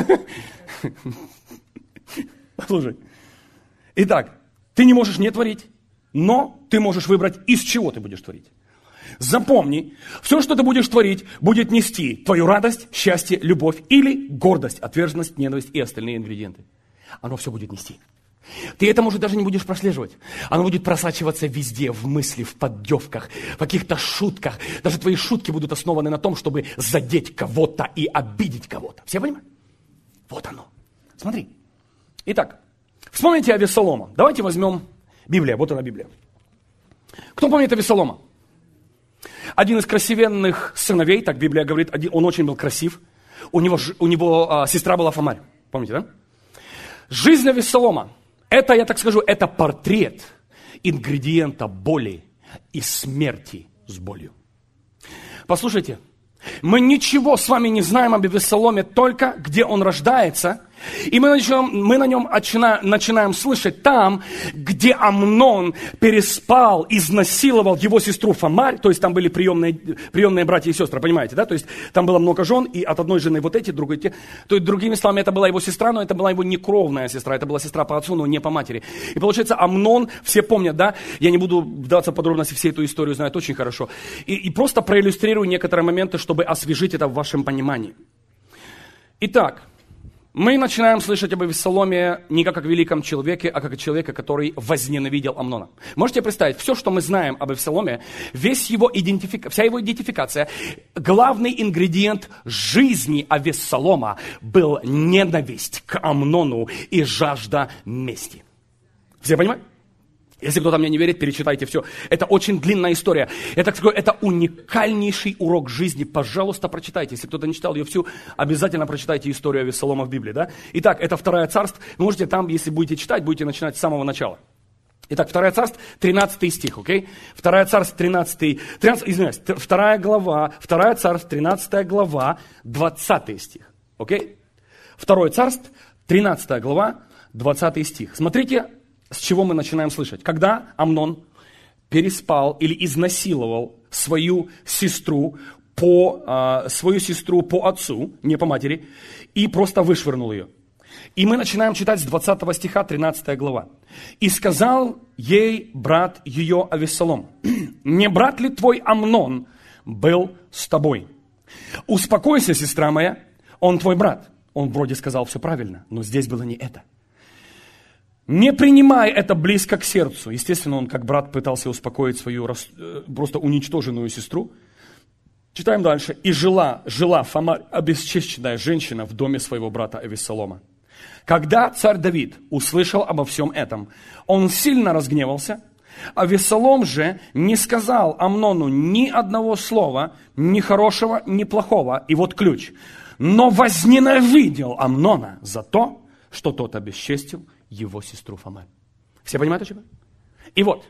S1: Послушай. Итак, ты не можешь не творить, но ты можешь выбрать, из чего ты будешь творить. Запомни, все, что ты будешь творить, будет нести твою радость, счастье, любовь или гордость, отверженность, ненависть и остальные ингредиенты. Оно все будет нести. Ты это, может, даже не будешь прослеживать. Оно будет просачиваться везде, в мысли, в поддевках, в каких-то шутках. Даже твои шутки будут основаны на том, чтобы задеть кого-то и обидеть кого-то. Все понимают? Вот оно. Смотри. Итак, вспомните Авессалома. Давайте возьмем Библию. Вот она Библия. Кто помнит Авессалома? Один из красивенных сыновей, так Библия говорит, один, он очень был красив. У него, у него а, сестра была Фомарь. Помните, да? Жизнь Авессалома. Это, я так скажу, это портрет ингредиента боли и смерти с болью. Послушайте, мы ничего с вами не знаем об Авессаломе, только где он рождается. И мы, начнем, мы на нем начинаем, начинаем слышать там, где Амнон переспал, изнасиловал его сестру Фомарь, то есть там были приемные, приемные братья и сестры, понимаете, да? То есть там было много жен, и от одной жены вот эти, другой те. То есть, другими словами, это была его сестра, но это была его некровная сестра, это была сестра по отцу, но не по матери. И получается, Амнон, все помнят, да? Я не буду вдаваться в подробности, все эту историю знают очень хорошо. И, и просто проиллюстрирую некоторые моменты, чтобы освежить это в вашем понимании. Итак, мы начинаем слышать об Авессаломе не как о великом человеке, а как о человеке, который возненавидел Амнона. Можете представить, все, что мы знаем об Авессаломе, весь его идентифика... вся его идентификация, главный ингредиент жизни Авессалома был ненависть к Амнону и жажда мести. Все понимают? Если кто-то мне не верит, перечитайте все. Это очень длинная история. Я так скажу, это уникальнейший урок жизни. Пожалуйста, прочитайте. Если кто-то не читал ее всю, обязательно прочитайте историю Авессалома в Библии. Да? Итак, это Второе царство. Вы можете там, если будете читать, будете начинать с самого начала. Итак, Второе царство, тринадцатый стих, окей? Второе царство, тринадцатый, тринадцатый, извиняюсь, Вторая глава, Второе царство, тринадцатая глава, двадцатый стих. Окей? Второе царство, тринадцатая глава, двадцатый стих. Смотрите, с чего мы начинаем слышать. Когда Амнон переспал или изнасиловал свою сестру по, а, свою сестру по отцу, не по матери, и просто вышвырнул ее. И мы начинаем читать с двадцатого стиха, тринадцатая глава. «И сказал ей брат ее Авессалом, не брат ли твой Амнон был с тобой? Успокойся, сестра моя, он твой брат». Он вроде сказал все правильно, но здесь было не это. Не принимай это близко к сердцу. Естественно, он как брат пытался успокоить свою просто уничтоженную сестру. Читаем дальше. «И жила, жила Фамарь, обесчещенная женщина в доме своего брата Авессалома. Когда царь Давид услышал обо всем этом, он сильно разгневался. Авессалом же не сказал Амнону ни одного слова, ни хорошего, ни плохого». И вот ключ. «Но возненавидел Амнона за то, что тот обесчестил его сестру Фамарь». Все понимают, о чем? И вот,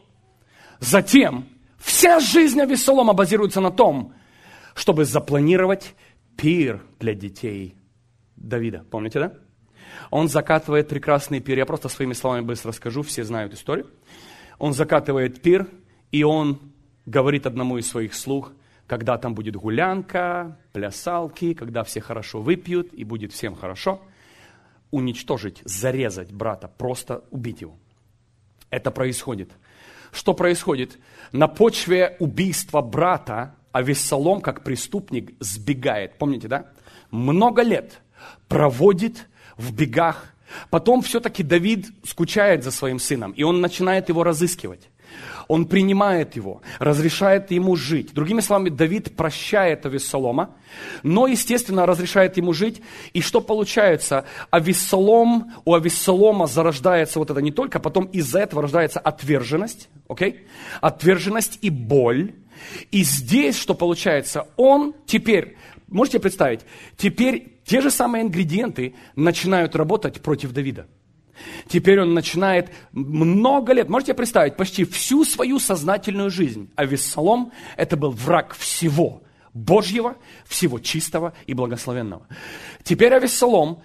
S1: затем вся жизнь Авессалома базируется на том, чтобы запланировать пир для детей Давида. Помните, да? Он закатывает прекрасный пир. Я просто своими словами быстро расскажу, все знают историю. Он закатывает пир, и он говорит одному из своих слуг, когда там будет гулянка, плясалки, когда все хорошо выпьют, и будет всем хорошо, уничтожить, зарезать брата, просто убить его. Это происходит. Что происходит? На почве убийства брата Авессалом, как преступник, сбегает. Помните, да? Много лет проводит в бегах. Потом все-таки Давид скучает за своим сыном, и он начинает его разыскивать. Он принимает его, разрешает ему жить. Другими словами, Давид прощает Авессалома, но, естественно, разрешает ему жить. И что получается? Авессалом, у Авессалома зарождается вот это не только, потом из-за этого рождается отверженность, окей? Отверженность и боль. И здесь что получается? Он теперь, можете представить, теперь те же самые ингредиенты начинают работать против Давида. Теперь он начинает много лет, можете представить, почти всю свою сознательную жизнь. Авессалом – это был враг всего Божьего, всего чистого и благословенного. Теперь Авессалом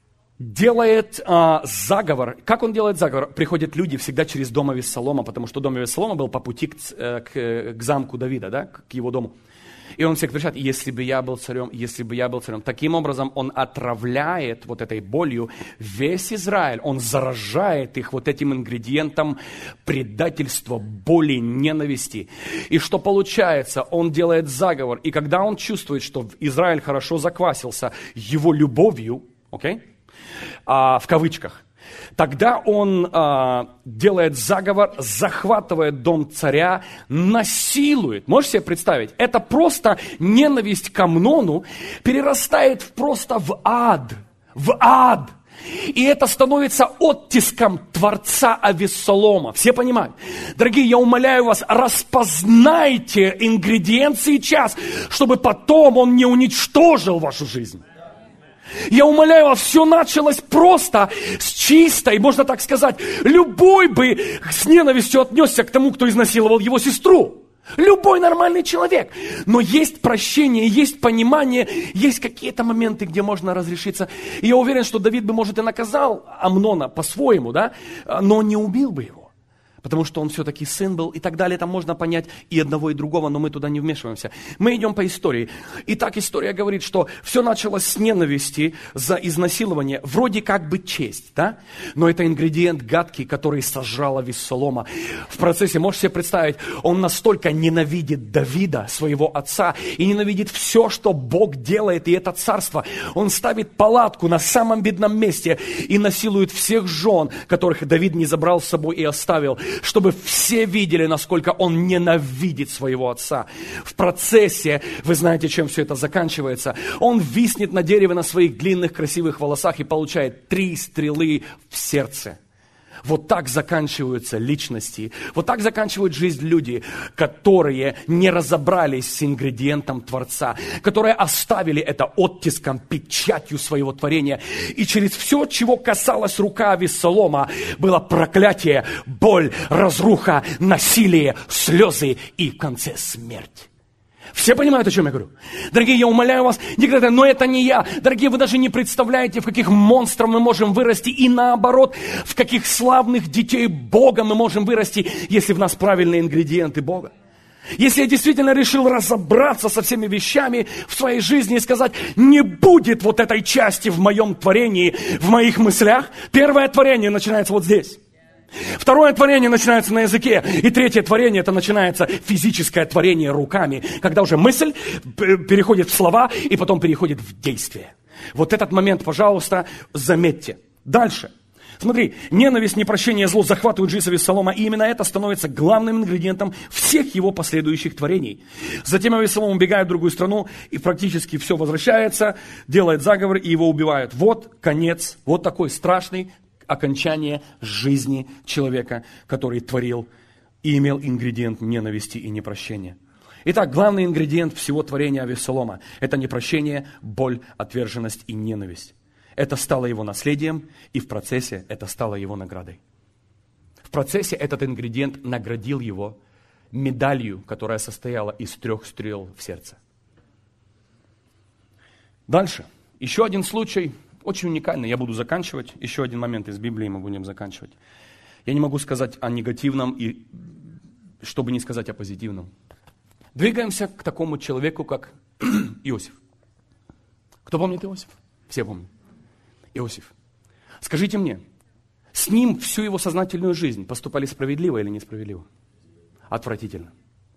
S1: делает а, заговор. Как он делает заговор? Приходят люди всегда через дом Авессалома, потому что дом Авессалома был по пути к, к, к замку Давида, да, к его дому. И он всех кричит: если бы я был царем, если бы я был царем. Таким образом, он отравляет вот этой болью весь Израиль. Он заражает их вот этим ингредиентом предательства, боли, ненависти. И что получается? Он делает заговор. И когда он чувствует, что Израиль хорошо заквасился его любовью, окей, а, в кавычках, тогда он а, делает заговор, захватывает дом царя, насилует. Можете себе представить? Это просто ненависть к Амнону перерастает в просто в ад. В ад. И это становится оттиском Творца Авессалома. Все понимают? Дорогие, я умоляю вас, распознайте ингредиент сейчас, чтобы потом он не уничтожил вашу жизнь. Я умоляю вас, все началось просто с чистой, можно так сказать, любой бы с ненавистью отнесся к тому, кто изнасиловал его сестру. Любой нормальный человек. Но есть прощение, есть понимание, есть какие-то моменты, где можно разрешиться. И я уверен, что Давид бы, может, и наказал Амнона по-своему, да, но не убил бы его. Потому что он все-таки сын был и так далее. Там можно понять и одного, и другого, но мы туда не вмешиваемся. Мы идем по истории. Итак, история говорит, что все началось с ненависти за изнасилование. Вроде как бы честь, да? Но это ингредиент гадкий, который сожрал Авессалома. В процессе, можете себе представить, он настолько ненавидит Давида, своего отца, и ненавидит все, что Бог делает, и это царство. Он ставит палатку на самом видном месте и насилует всех жен, которых Давид не забрал с собой и оставил, чтобы все видели, насколько он ненавидит своего отца. В процессе, вы знаете, чем все это заканчивается, он виснет на дереве на своих длинных красивых волосах и получает три стрелы в сердце. Вот так заканчиваются личности, вот так заканчивают жизнь люди, которые не разобрались с ингредиентом Творца, которые оставили это оттиском, печатью своего творения. И через все, чего касалась рука Авессалома, было проклятие, боль, разруха, насилие, слезы и в конце смерть. Все понимают, о чем я говорю? Дорогие, я умоляю вас, никогда, но это не я. Дорогие, вы даже не представляете, в каких монстров мы можем вырасти, и наоборот, в каких славных детей Бога мы можем вырасти, если в нас правильные ингредиенты Бога. Если я действительно решил разобраться со всеми вещами в своей жизни и сказать, не будет вот этой части в моем творении, в моих мыслях, первое творение начинается вот здесь. Второе творение начинается на языке. И третье творение, это начинается физическое творение руками, когда уже мысль переходит в слова и потом переходит в действие. Вот этот момент, пожалуйста, заметьте. Дальше. Смотри, ненависть, непрощение, зло захватывают жизнь Авессалома, и именно это становится главным ингредиентом всех его последующих творений. Затем Авессалом убегает в другую страну, и практически все возвращается, делает заговор, и его убивают. Вот конец, вот такой страшный окончание жизни человека, который творил и имел ингредиент ненависти и непрощения. Итак, главный ингредиент всего творения Авессалома – это непрощение, боль, отверженность и ненависть. Это стало его наследием, и в процессе это стало его наградой. В процессе этот ингредиент наградил его медалью, которая состояла из трех стрел в сердце. Дальше. Еще один случай, очень уникальный. Я буду заканчивать. Еще один момент из Библии мы будем заканчивать. Я не могу сказать о негативном, и, чтобы не сказать о позитивном. Двигаемся к такому человеку, как Иосиф. Кто помнит Иосиф? Все помнят. Иосиф. Скажите мне, с ним всю его сознательную жизнь поступали справедливо или несправедливо? Отвратительно.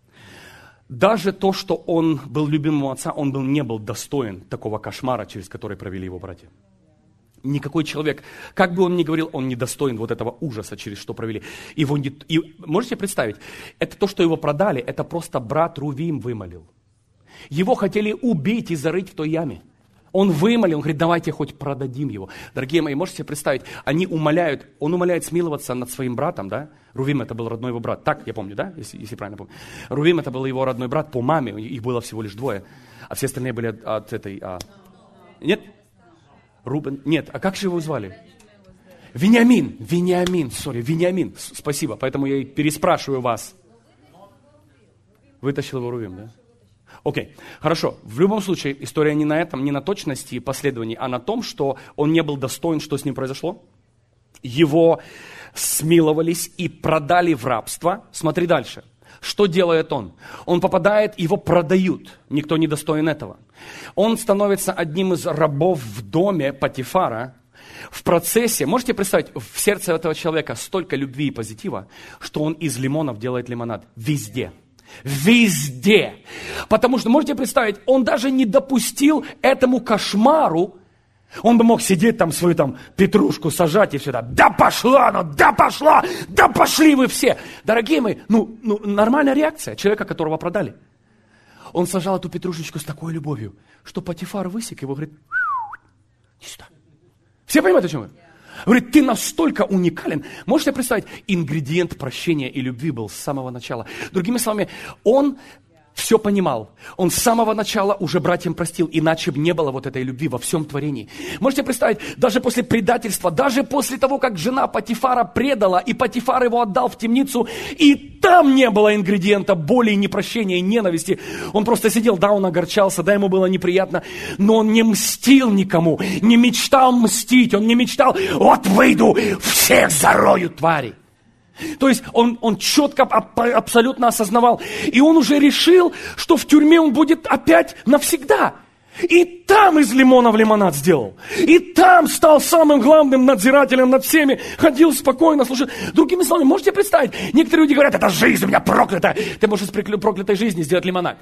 S1: Даже то, что он был любимым отца, он был, не был достоин такого кошмара, через который провели его братья. Никакой человек, как бы он ни говорил, он не достоин вот этого ужаса, через что провели. Его не, и можете представить, это то, что его продали, это просто брат Рувим вымолил. Его хотели убить и зарыть в той яме. Он вымолил, он говорит, давайте хоть продадим его. Дорогие мои, можете себе представить, они умоляют, он умоляет смиловаться над своим братом, да? Рувим это был родной его брат, так я помню, да, если, если правильно помню. Рувим это был его родной брат по маме, их было всего лишь двое, а все остальные были от, от этой... А... Нет? Рубен? Нет, а как же его звали? Вениамин, Вениамин, сори, Вениамин, спасибо, поэтому я и переспрашиваю вас. Вытащил его Рувим, да? Окей, okay. Хорошо. В любом случае, история не на этом, не на точности последований, а на том, что он не был достоин, что с ним произошло. Его смиловались и продали в рабство. Смотри дальше. Что делает он? Он попадает, его продают. Никто не достоин этого. Он становится одним из рабов в доме Потифара. В процессе, можете представить, в сердце этого человека столько любви и позитива, что он из лимонов делает лимонад. Везде. Везде. Потому что, можете представить, он даже не допустил этому кошмару. Он бы мог сидеть там, свою там петрушку сажать и все так. Да пошла она, да пошла, да пошли вы все. Дорогие мои, ну, ну нормальная реакция человека, которого продали. Он сажал эту петрушечку с такой любовью, что Потифар высек его, говорит, иди сюда. Все понимают, о чем я? Говорит, ты настолько уникален. Можете представить, ингредиент прощения и любви был с самого начала. Другими словами, он все понимал. Он с самого начала уже братьям простил, иначе бы не было вот этой любви во всем творении. Можете представить, даже после предательства, даже после того, как жена Потифара предала, и Потифар его отдал в темницу, и там не было ингредиента боли, непрощения, ненависти. Он просто сидел, да, он огорчался, да, ему было неприятно, но он не мстил никому, не мечтал мстить, он не мечтал, вот выйду, всех зарою, твари. То есть он, он четко, абсолютно осознавал. И он уже решил, что в тюрьме он будет опять навсегда. И там из лимонов лимонад сделал. И там стал самым главным надзирателем над всеми. Ходил спокойно, слушал. Другими словами, можете представить? Некоторые люди говорят, это жизнь у меня проклята. Ты можешь из проклятой жизни сделать лимонад.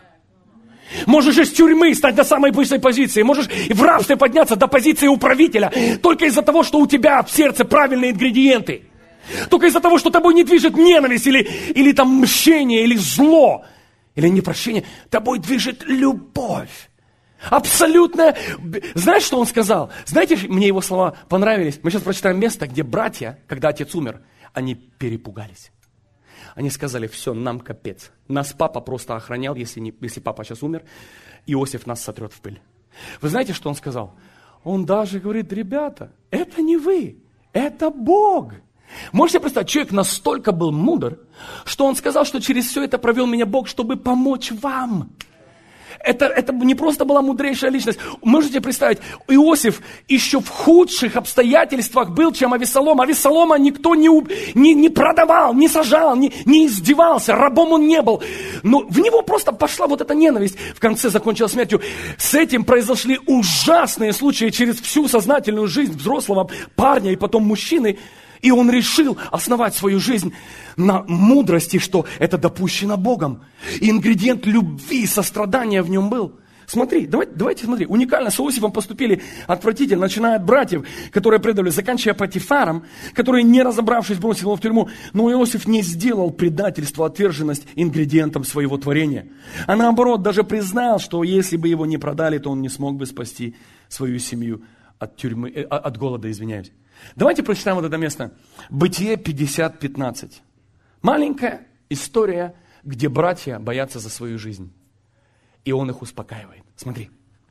S1: Можешь из тюрьмы стать на самой высшей позиции. Можешь в рабстве подняться до позиции управителя. Только из-за того, что у тебя в сердце правильные ингредиенты. Только из-за того, что тобой не движет ненависть, или, или там мщение, или зло, или непрощение. Тобой движет любовь. Абсолютно. Знаешь, что он сказал? Знаете, мне его слова понравились? Мы сейчас прочитаем место, где братья, когда отец умер, они перепугались. Они сказали, все, нам капец. Нас папа просто охранял, если, не, если папа сейчас умер, Иосиф нас сотрет в пыль. Вы знаете, что он сказал? Он даже говорит, ребята, это не вы, это Бог. Можете представить, человек настолько был мудр, что он сказал, что через все это провел меня Бог, чтобы помочь вам. Это, это не просто была мудрейшая личность. Можете представить, Иосиф еще в худших обстоятельствах был, чем Авессалом. Авессалома никто не, не, не продавал, не сажал, не, не издевался, рабом он не был. Но в него просто пошла вот эта ненависть. В конце закончилась смертью. С этим произошли ужасные случаи через всю сознательную жизнь взрослого парня и потом мужчины. И он решил основать свою жизнь на мудрости, что это допущено Богом. И ингредиент любви и сострадания в нем был. Смотри, давайте, давайте смотри. Уникально с Иосифом поступили отвратительно, начиная от братьев, которые предали, заканчивая Потифаром, который, не разобравшись, бросил его в тюрьму. Но Иосиф не сделал предательство, отверженность ингредиентом своего творения. А наоборот, даже признал, что если бы его не продали, то он не смог бы спасти свою семью от тюрьмы, от голода, извиняюсь. Давайте прочитаем вот это место. Бытие пятьдесят пятнадцать. Маленькая история, где братья боятся за свою жизнь. И он их успокаивает. Смотри.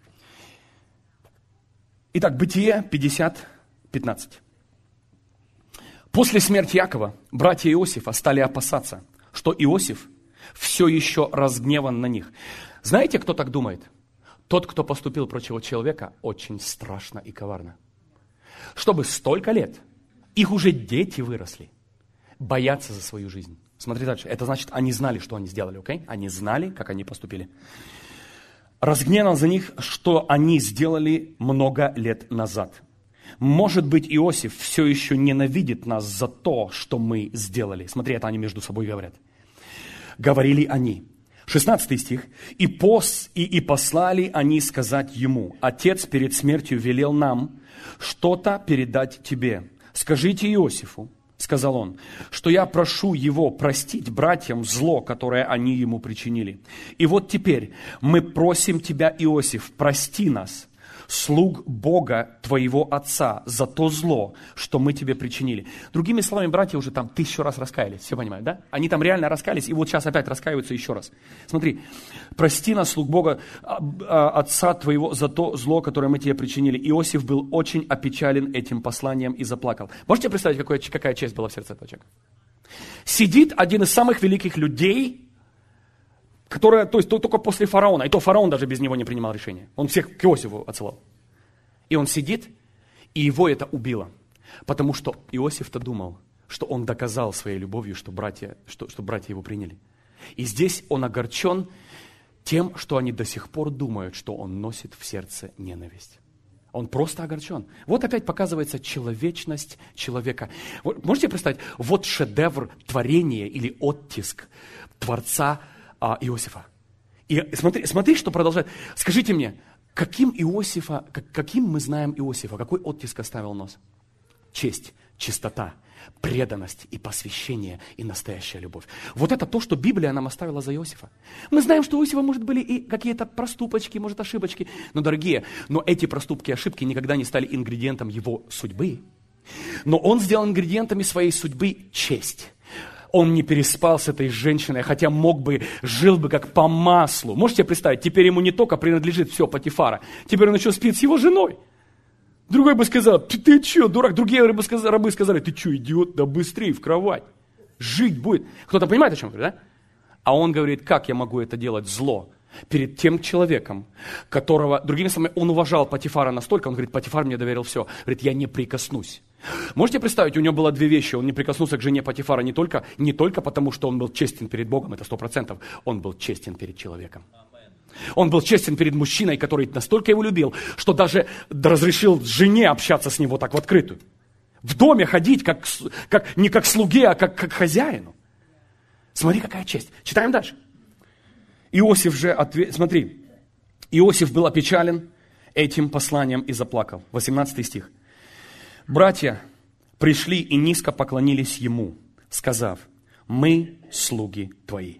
S1: Итак, Бытие пятьдесят пятнадцать. После смерти Якова братья Иосифа стали опасаться, что Иосиф все еще разгневан на них. Знаете, кто так думает? Тот, кто поступил против человека, очень страшно и коварно. Чтобы столько лет, их уже дети выросли, боятся за свою жизнь. Смотри дальше. Это значит, они знали, что они сделали, окей? Они знали, как они поступили. Разгневан за них, что они сделали много лет назад. Может быть, Иосиф все еще ненавидит нас за то, что мы сделали. Смотри, это они между собой говорят. Говорили они. шестнадцатый стих. «И, пос, и, и послали они сказать ему, Отец перед смертью велел нам что-то передать тебе. Скажите Иосифу, сказал он, что я прошу его простить братьям зло, которое они ему причинили. И вот теперь мы просим тебя, Иосиф, прости нас, слуг Бога твоего отца, за то зло, что мы тебе причинили». Другими словами, братья уже там тысячу раз раскаялись, все понимают, да? Они там реально раскаялись, и вот сейчас опять раскаиваются еще раз. Смотри, прости нас, слуг Бога, отца твоего, за то зло, которое мы тебе причинили. Иосиф был очень опечален этим посланием и заплакал. Можете представить, какая, какая честь была в сердце этого человека? Сидит один из самых великих людей, которая, то есть только после фараона, и то фараон даже без него не принимал решения. Он всех к Иосифу отсылал. И он сидит, и его это убило. Потому что Иосиф-то думал, что он доказал своей любовью, что братья, что, что братья его приняли. И здесь он огорчен тем, что они до сих пор думают, что он носит в сердце ненависть. Он просто огорчен. Вот опять показывается человечность человека. Вот, можете представить, вот шедевр творения или оттиск Творца Иосифа. И смотри, смотри, что продолжает. Скажите мне, каким Иосифа, как, каким мы знаем Иосифа, какой оттиск оставил нос? Честь, чистота, преданность и посвящение, и настоящая любовь. Вот это то, что Библия нам оставила за Иосифа. Мы знаем, что у Иосифа, может, были и какие-то проступочки, может, ошибочки. Но, дорогие, но эти проступки и ошибки никогда не стали ингредиентом его судьбы. Но он сделал ингредиентами своей судьбы честь. Он не переспал с этой женщиной, хотя мог бы, жил бы как по маслу. Можете представить, теперь ему не только принадлежит все Потифара, теперь он еще спит с его женой. Другой бы сказал, ты, ты что, дурак? Другие рабы сказали, рабы сказали, ты что, идиот, да быстрее в кровать. Жить будет. Кто-то понимает, о чем говорю, да? А он говорит, как я могу это делать зло перед тем человеком, которого, другими словами, он уважал Потифара настолько, он говорит, Потифар мне доверил все. Говорит, я не прикоснусь. Можете представить, у него было две вещи. Он не прикоснулся к жене Потифара не только, не только потому, что он был честен перед Богом, это сто процентов. Он был честен перед человеком. Он был честен перед мужчиной, который настолько его любил, что даже разрешил жене общаться с ним вот так в открытую. В доме ходить как, как, не как слуге, а как, как хозяину. Смотри, какая честь. Читаем дальше. Иосиф же, ответ... смотри, Иосиф был опечален этим посланием и заплакал. восемнадцатый стих. Братья пришли и низко поклонились ему, сказав, мы слуги твои.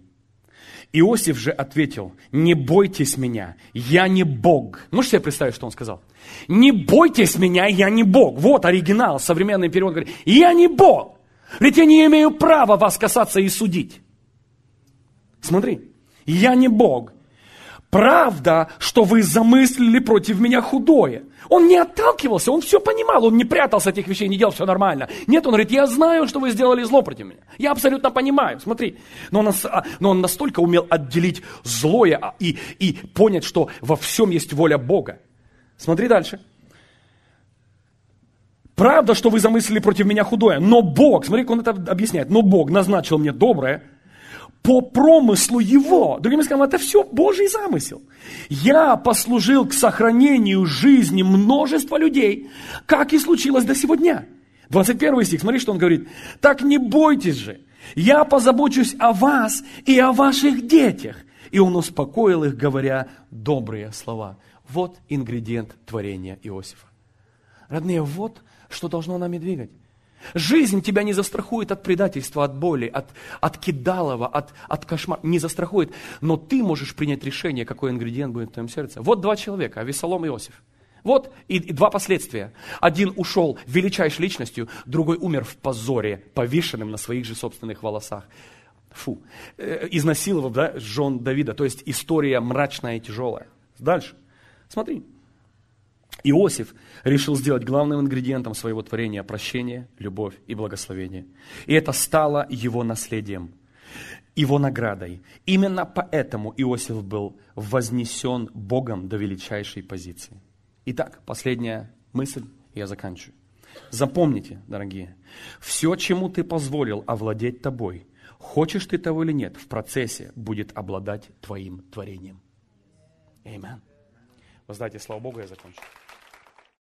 S1: Иосиф же ответил, не бойтесь меня, я не Бог. Можете себе представить, что он сказал? Не бойтесь меня, я не Бог. Вот оригинал, современный перевод говорит, я не Бог. Ведь я не имею права вас касаться и судить. Смотри, я не Бог. правда, что вы замыслили против меня худое. Он не отталкивался, он все понимал, он не прятался от этих вещей, не делал все нормально. Нет, он говорит, я знаю, что вы сделали зло против меня. Я абсолютно понимаю, смотри. Но он, но он настолько умел отделить злое и, и понять, что во всем есть воля Бога. Смотри дальше. Правда, что вы замыслили против меня худое, но Бог, смотри, как он это объясняет, но Бог назначил мне доброе по промыслу Его. Другими словами, это все Божий замысел. Я послужил к сохранению жизни множества людей, как и случилось до сего дня. двадцать первый стих, смотри, что он говорит. Так не бойтесь же, я позабочусь о вас и о ваших детях. И он успокоил их, говоря добрые слова. Вот ингредиент творения Иосифа. Родные, вот что должно нами двигать. Жизнь тебя не застрахует от предательства, от боли, от, от кидалова, от, от кошмара. Не застрахует. Но ты можешь принять решение, какой ингредиент будет в твоем сердце. Вот два человека, Авессалом и Иосиф. Вот и, и два последствия. Один ушел величайшей личностью, другой умер в позоре, повешенным на своих же собственных волосах. Фу. Э, изнасиловав, да, жен Давида. То есть история мрачная и тяжелая. Дальше. Смотри. Иосиф решил сделать главным ингредиентом своего творения прощение, любовь и благословение. И это стало его наследием, его наградой. Именно поэтому Иосиф был вознесен Богом до величайшей позиции. Итак, последняя мысль, и я заканчиваю. Запомните, дорогие, все, чему ты позволил овладеть тобой, хочешь ты того или нет, в процессе будет обладать твоим творением. Аминь. Вы знаете, слава Богу, я закончу.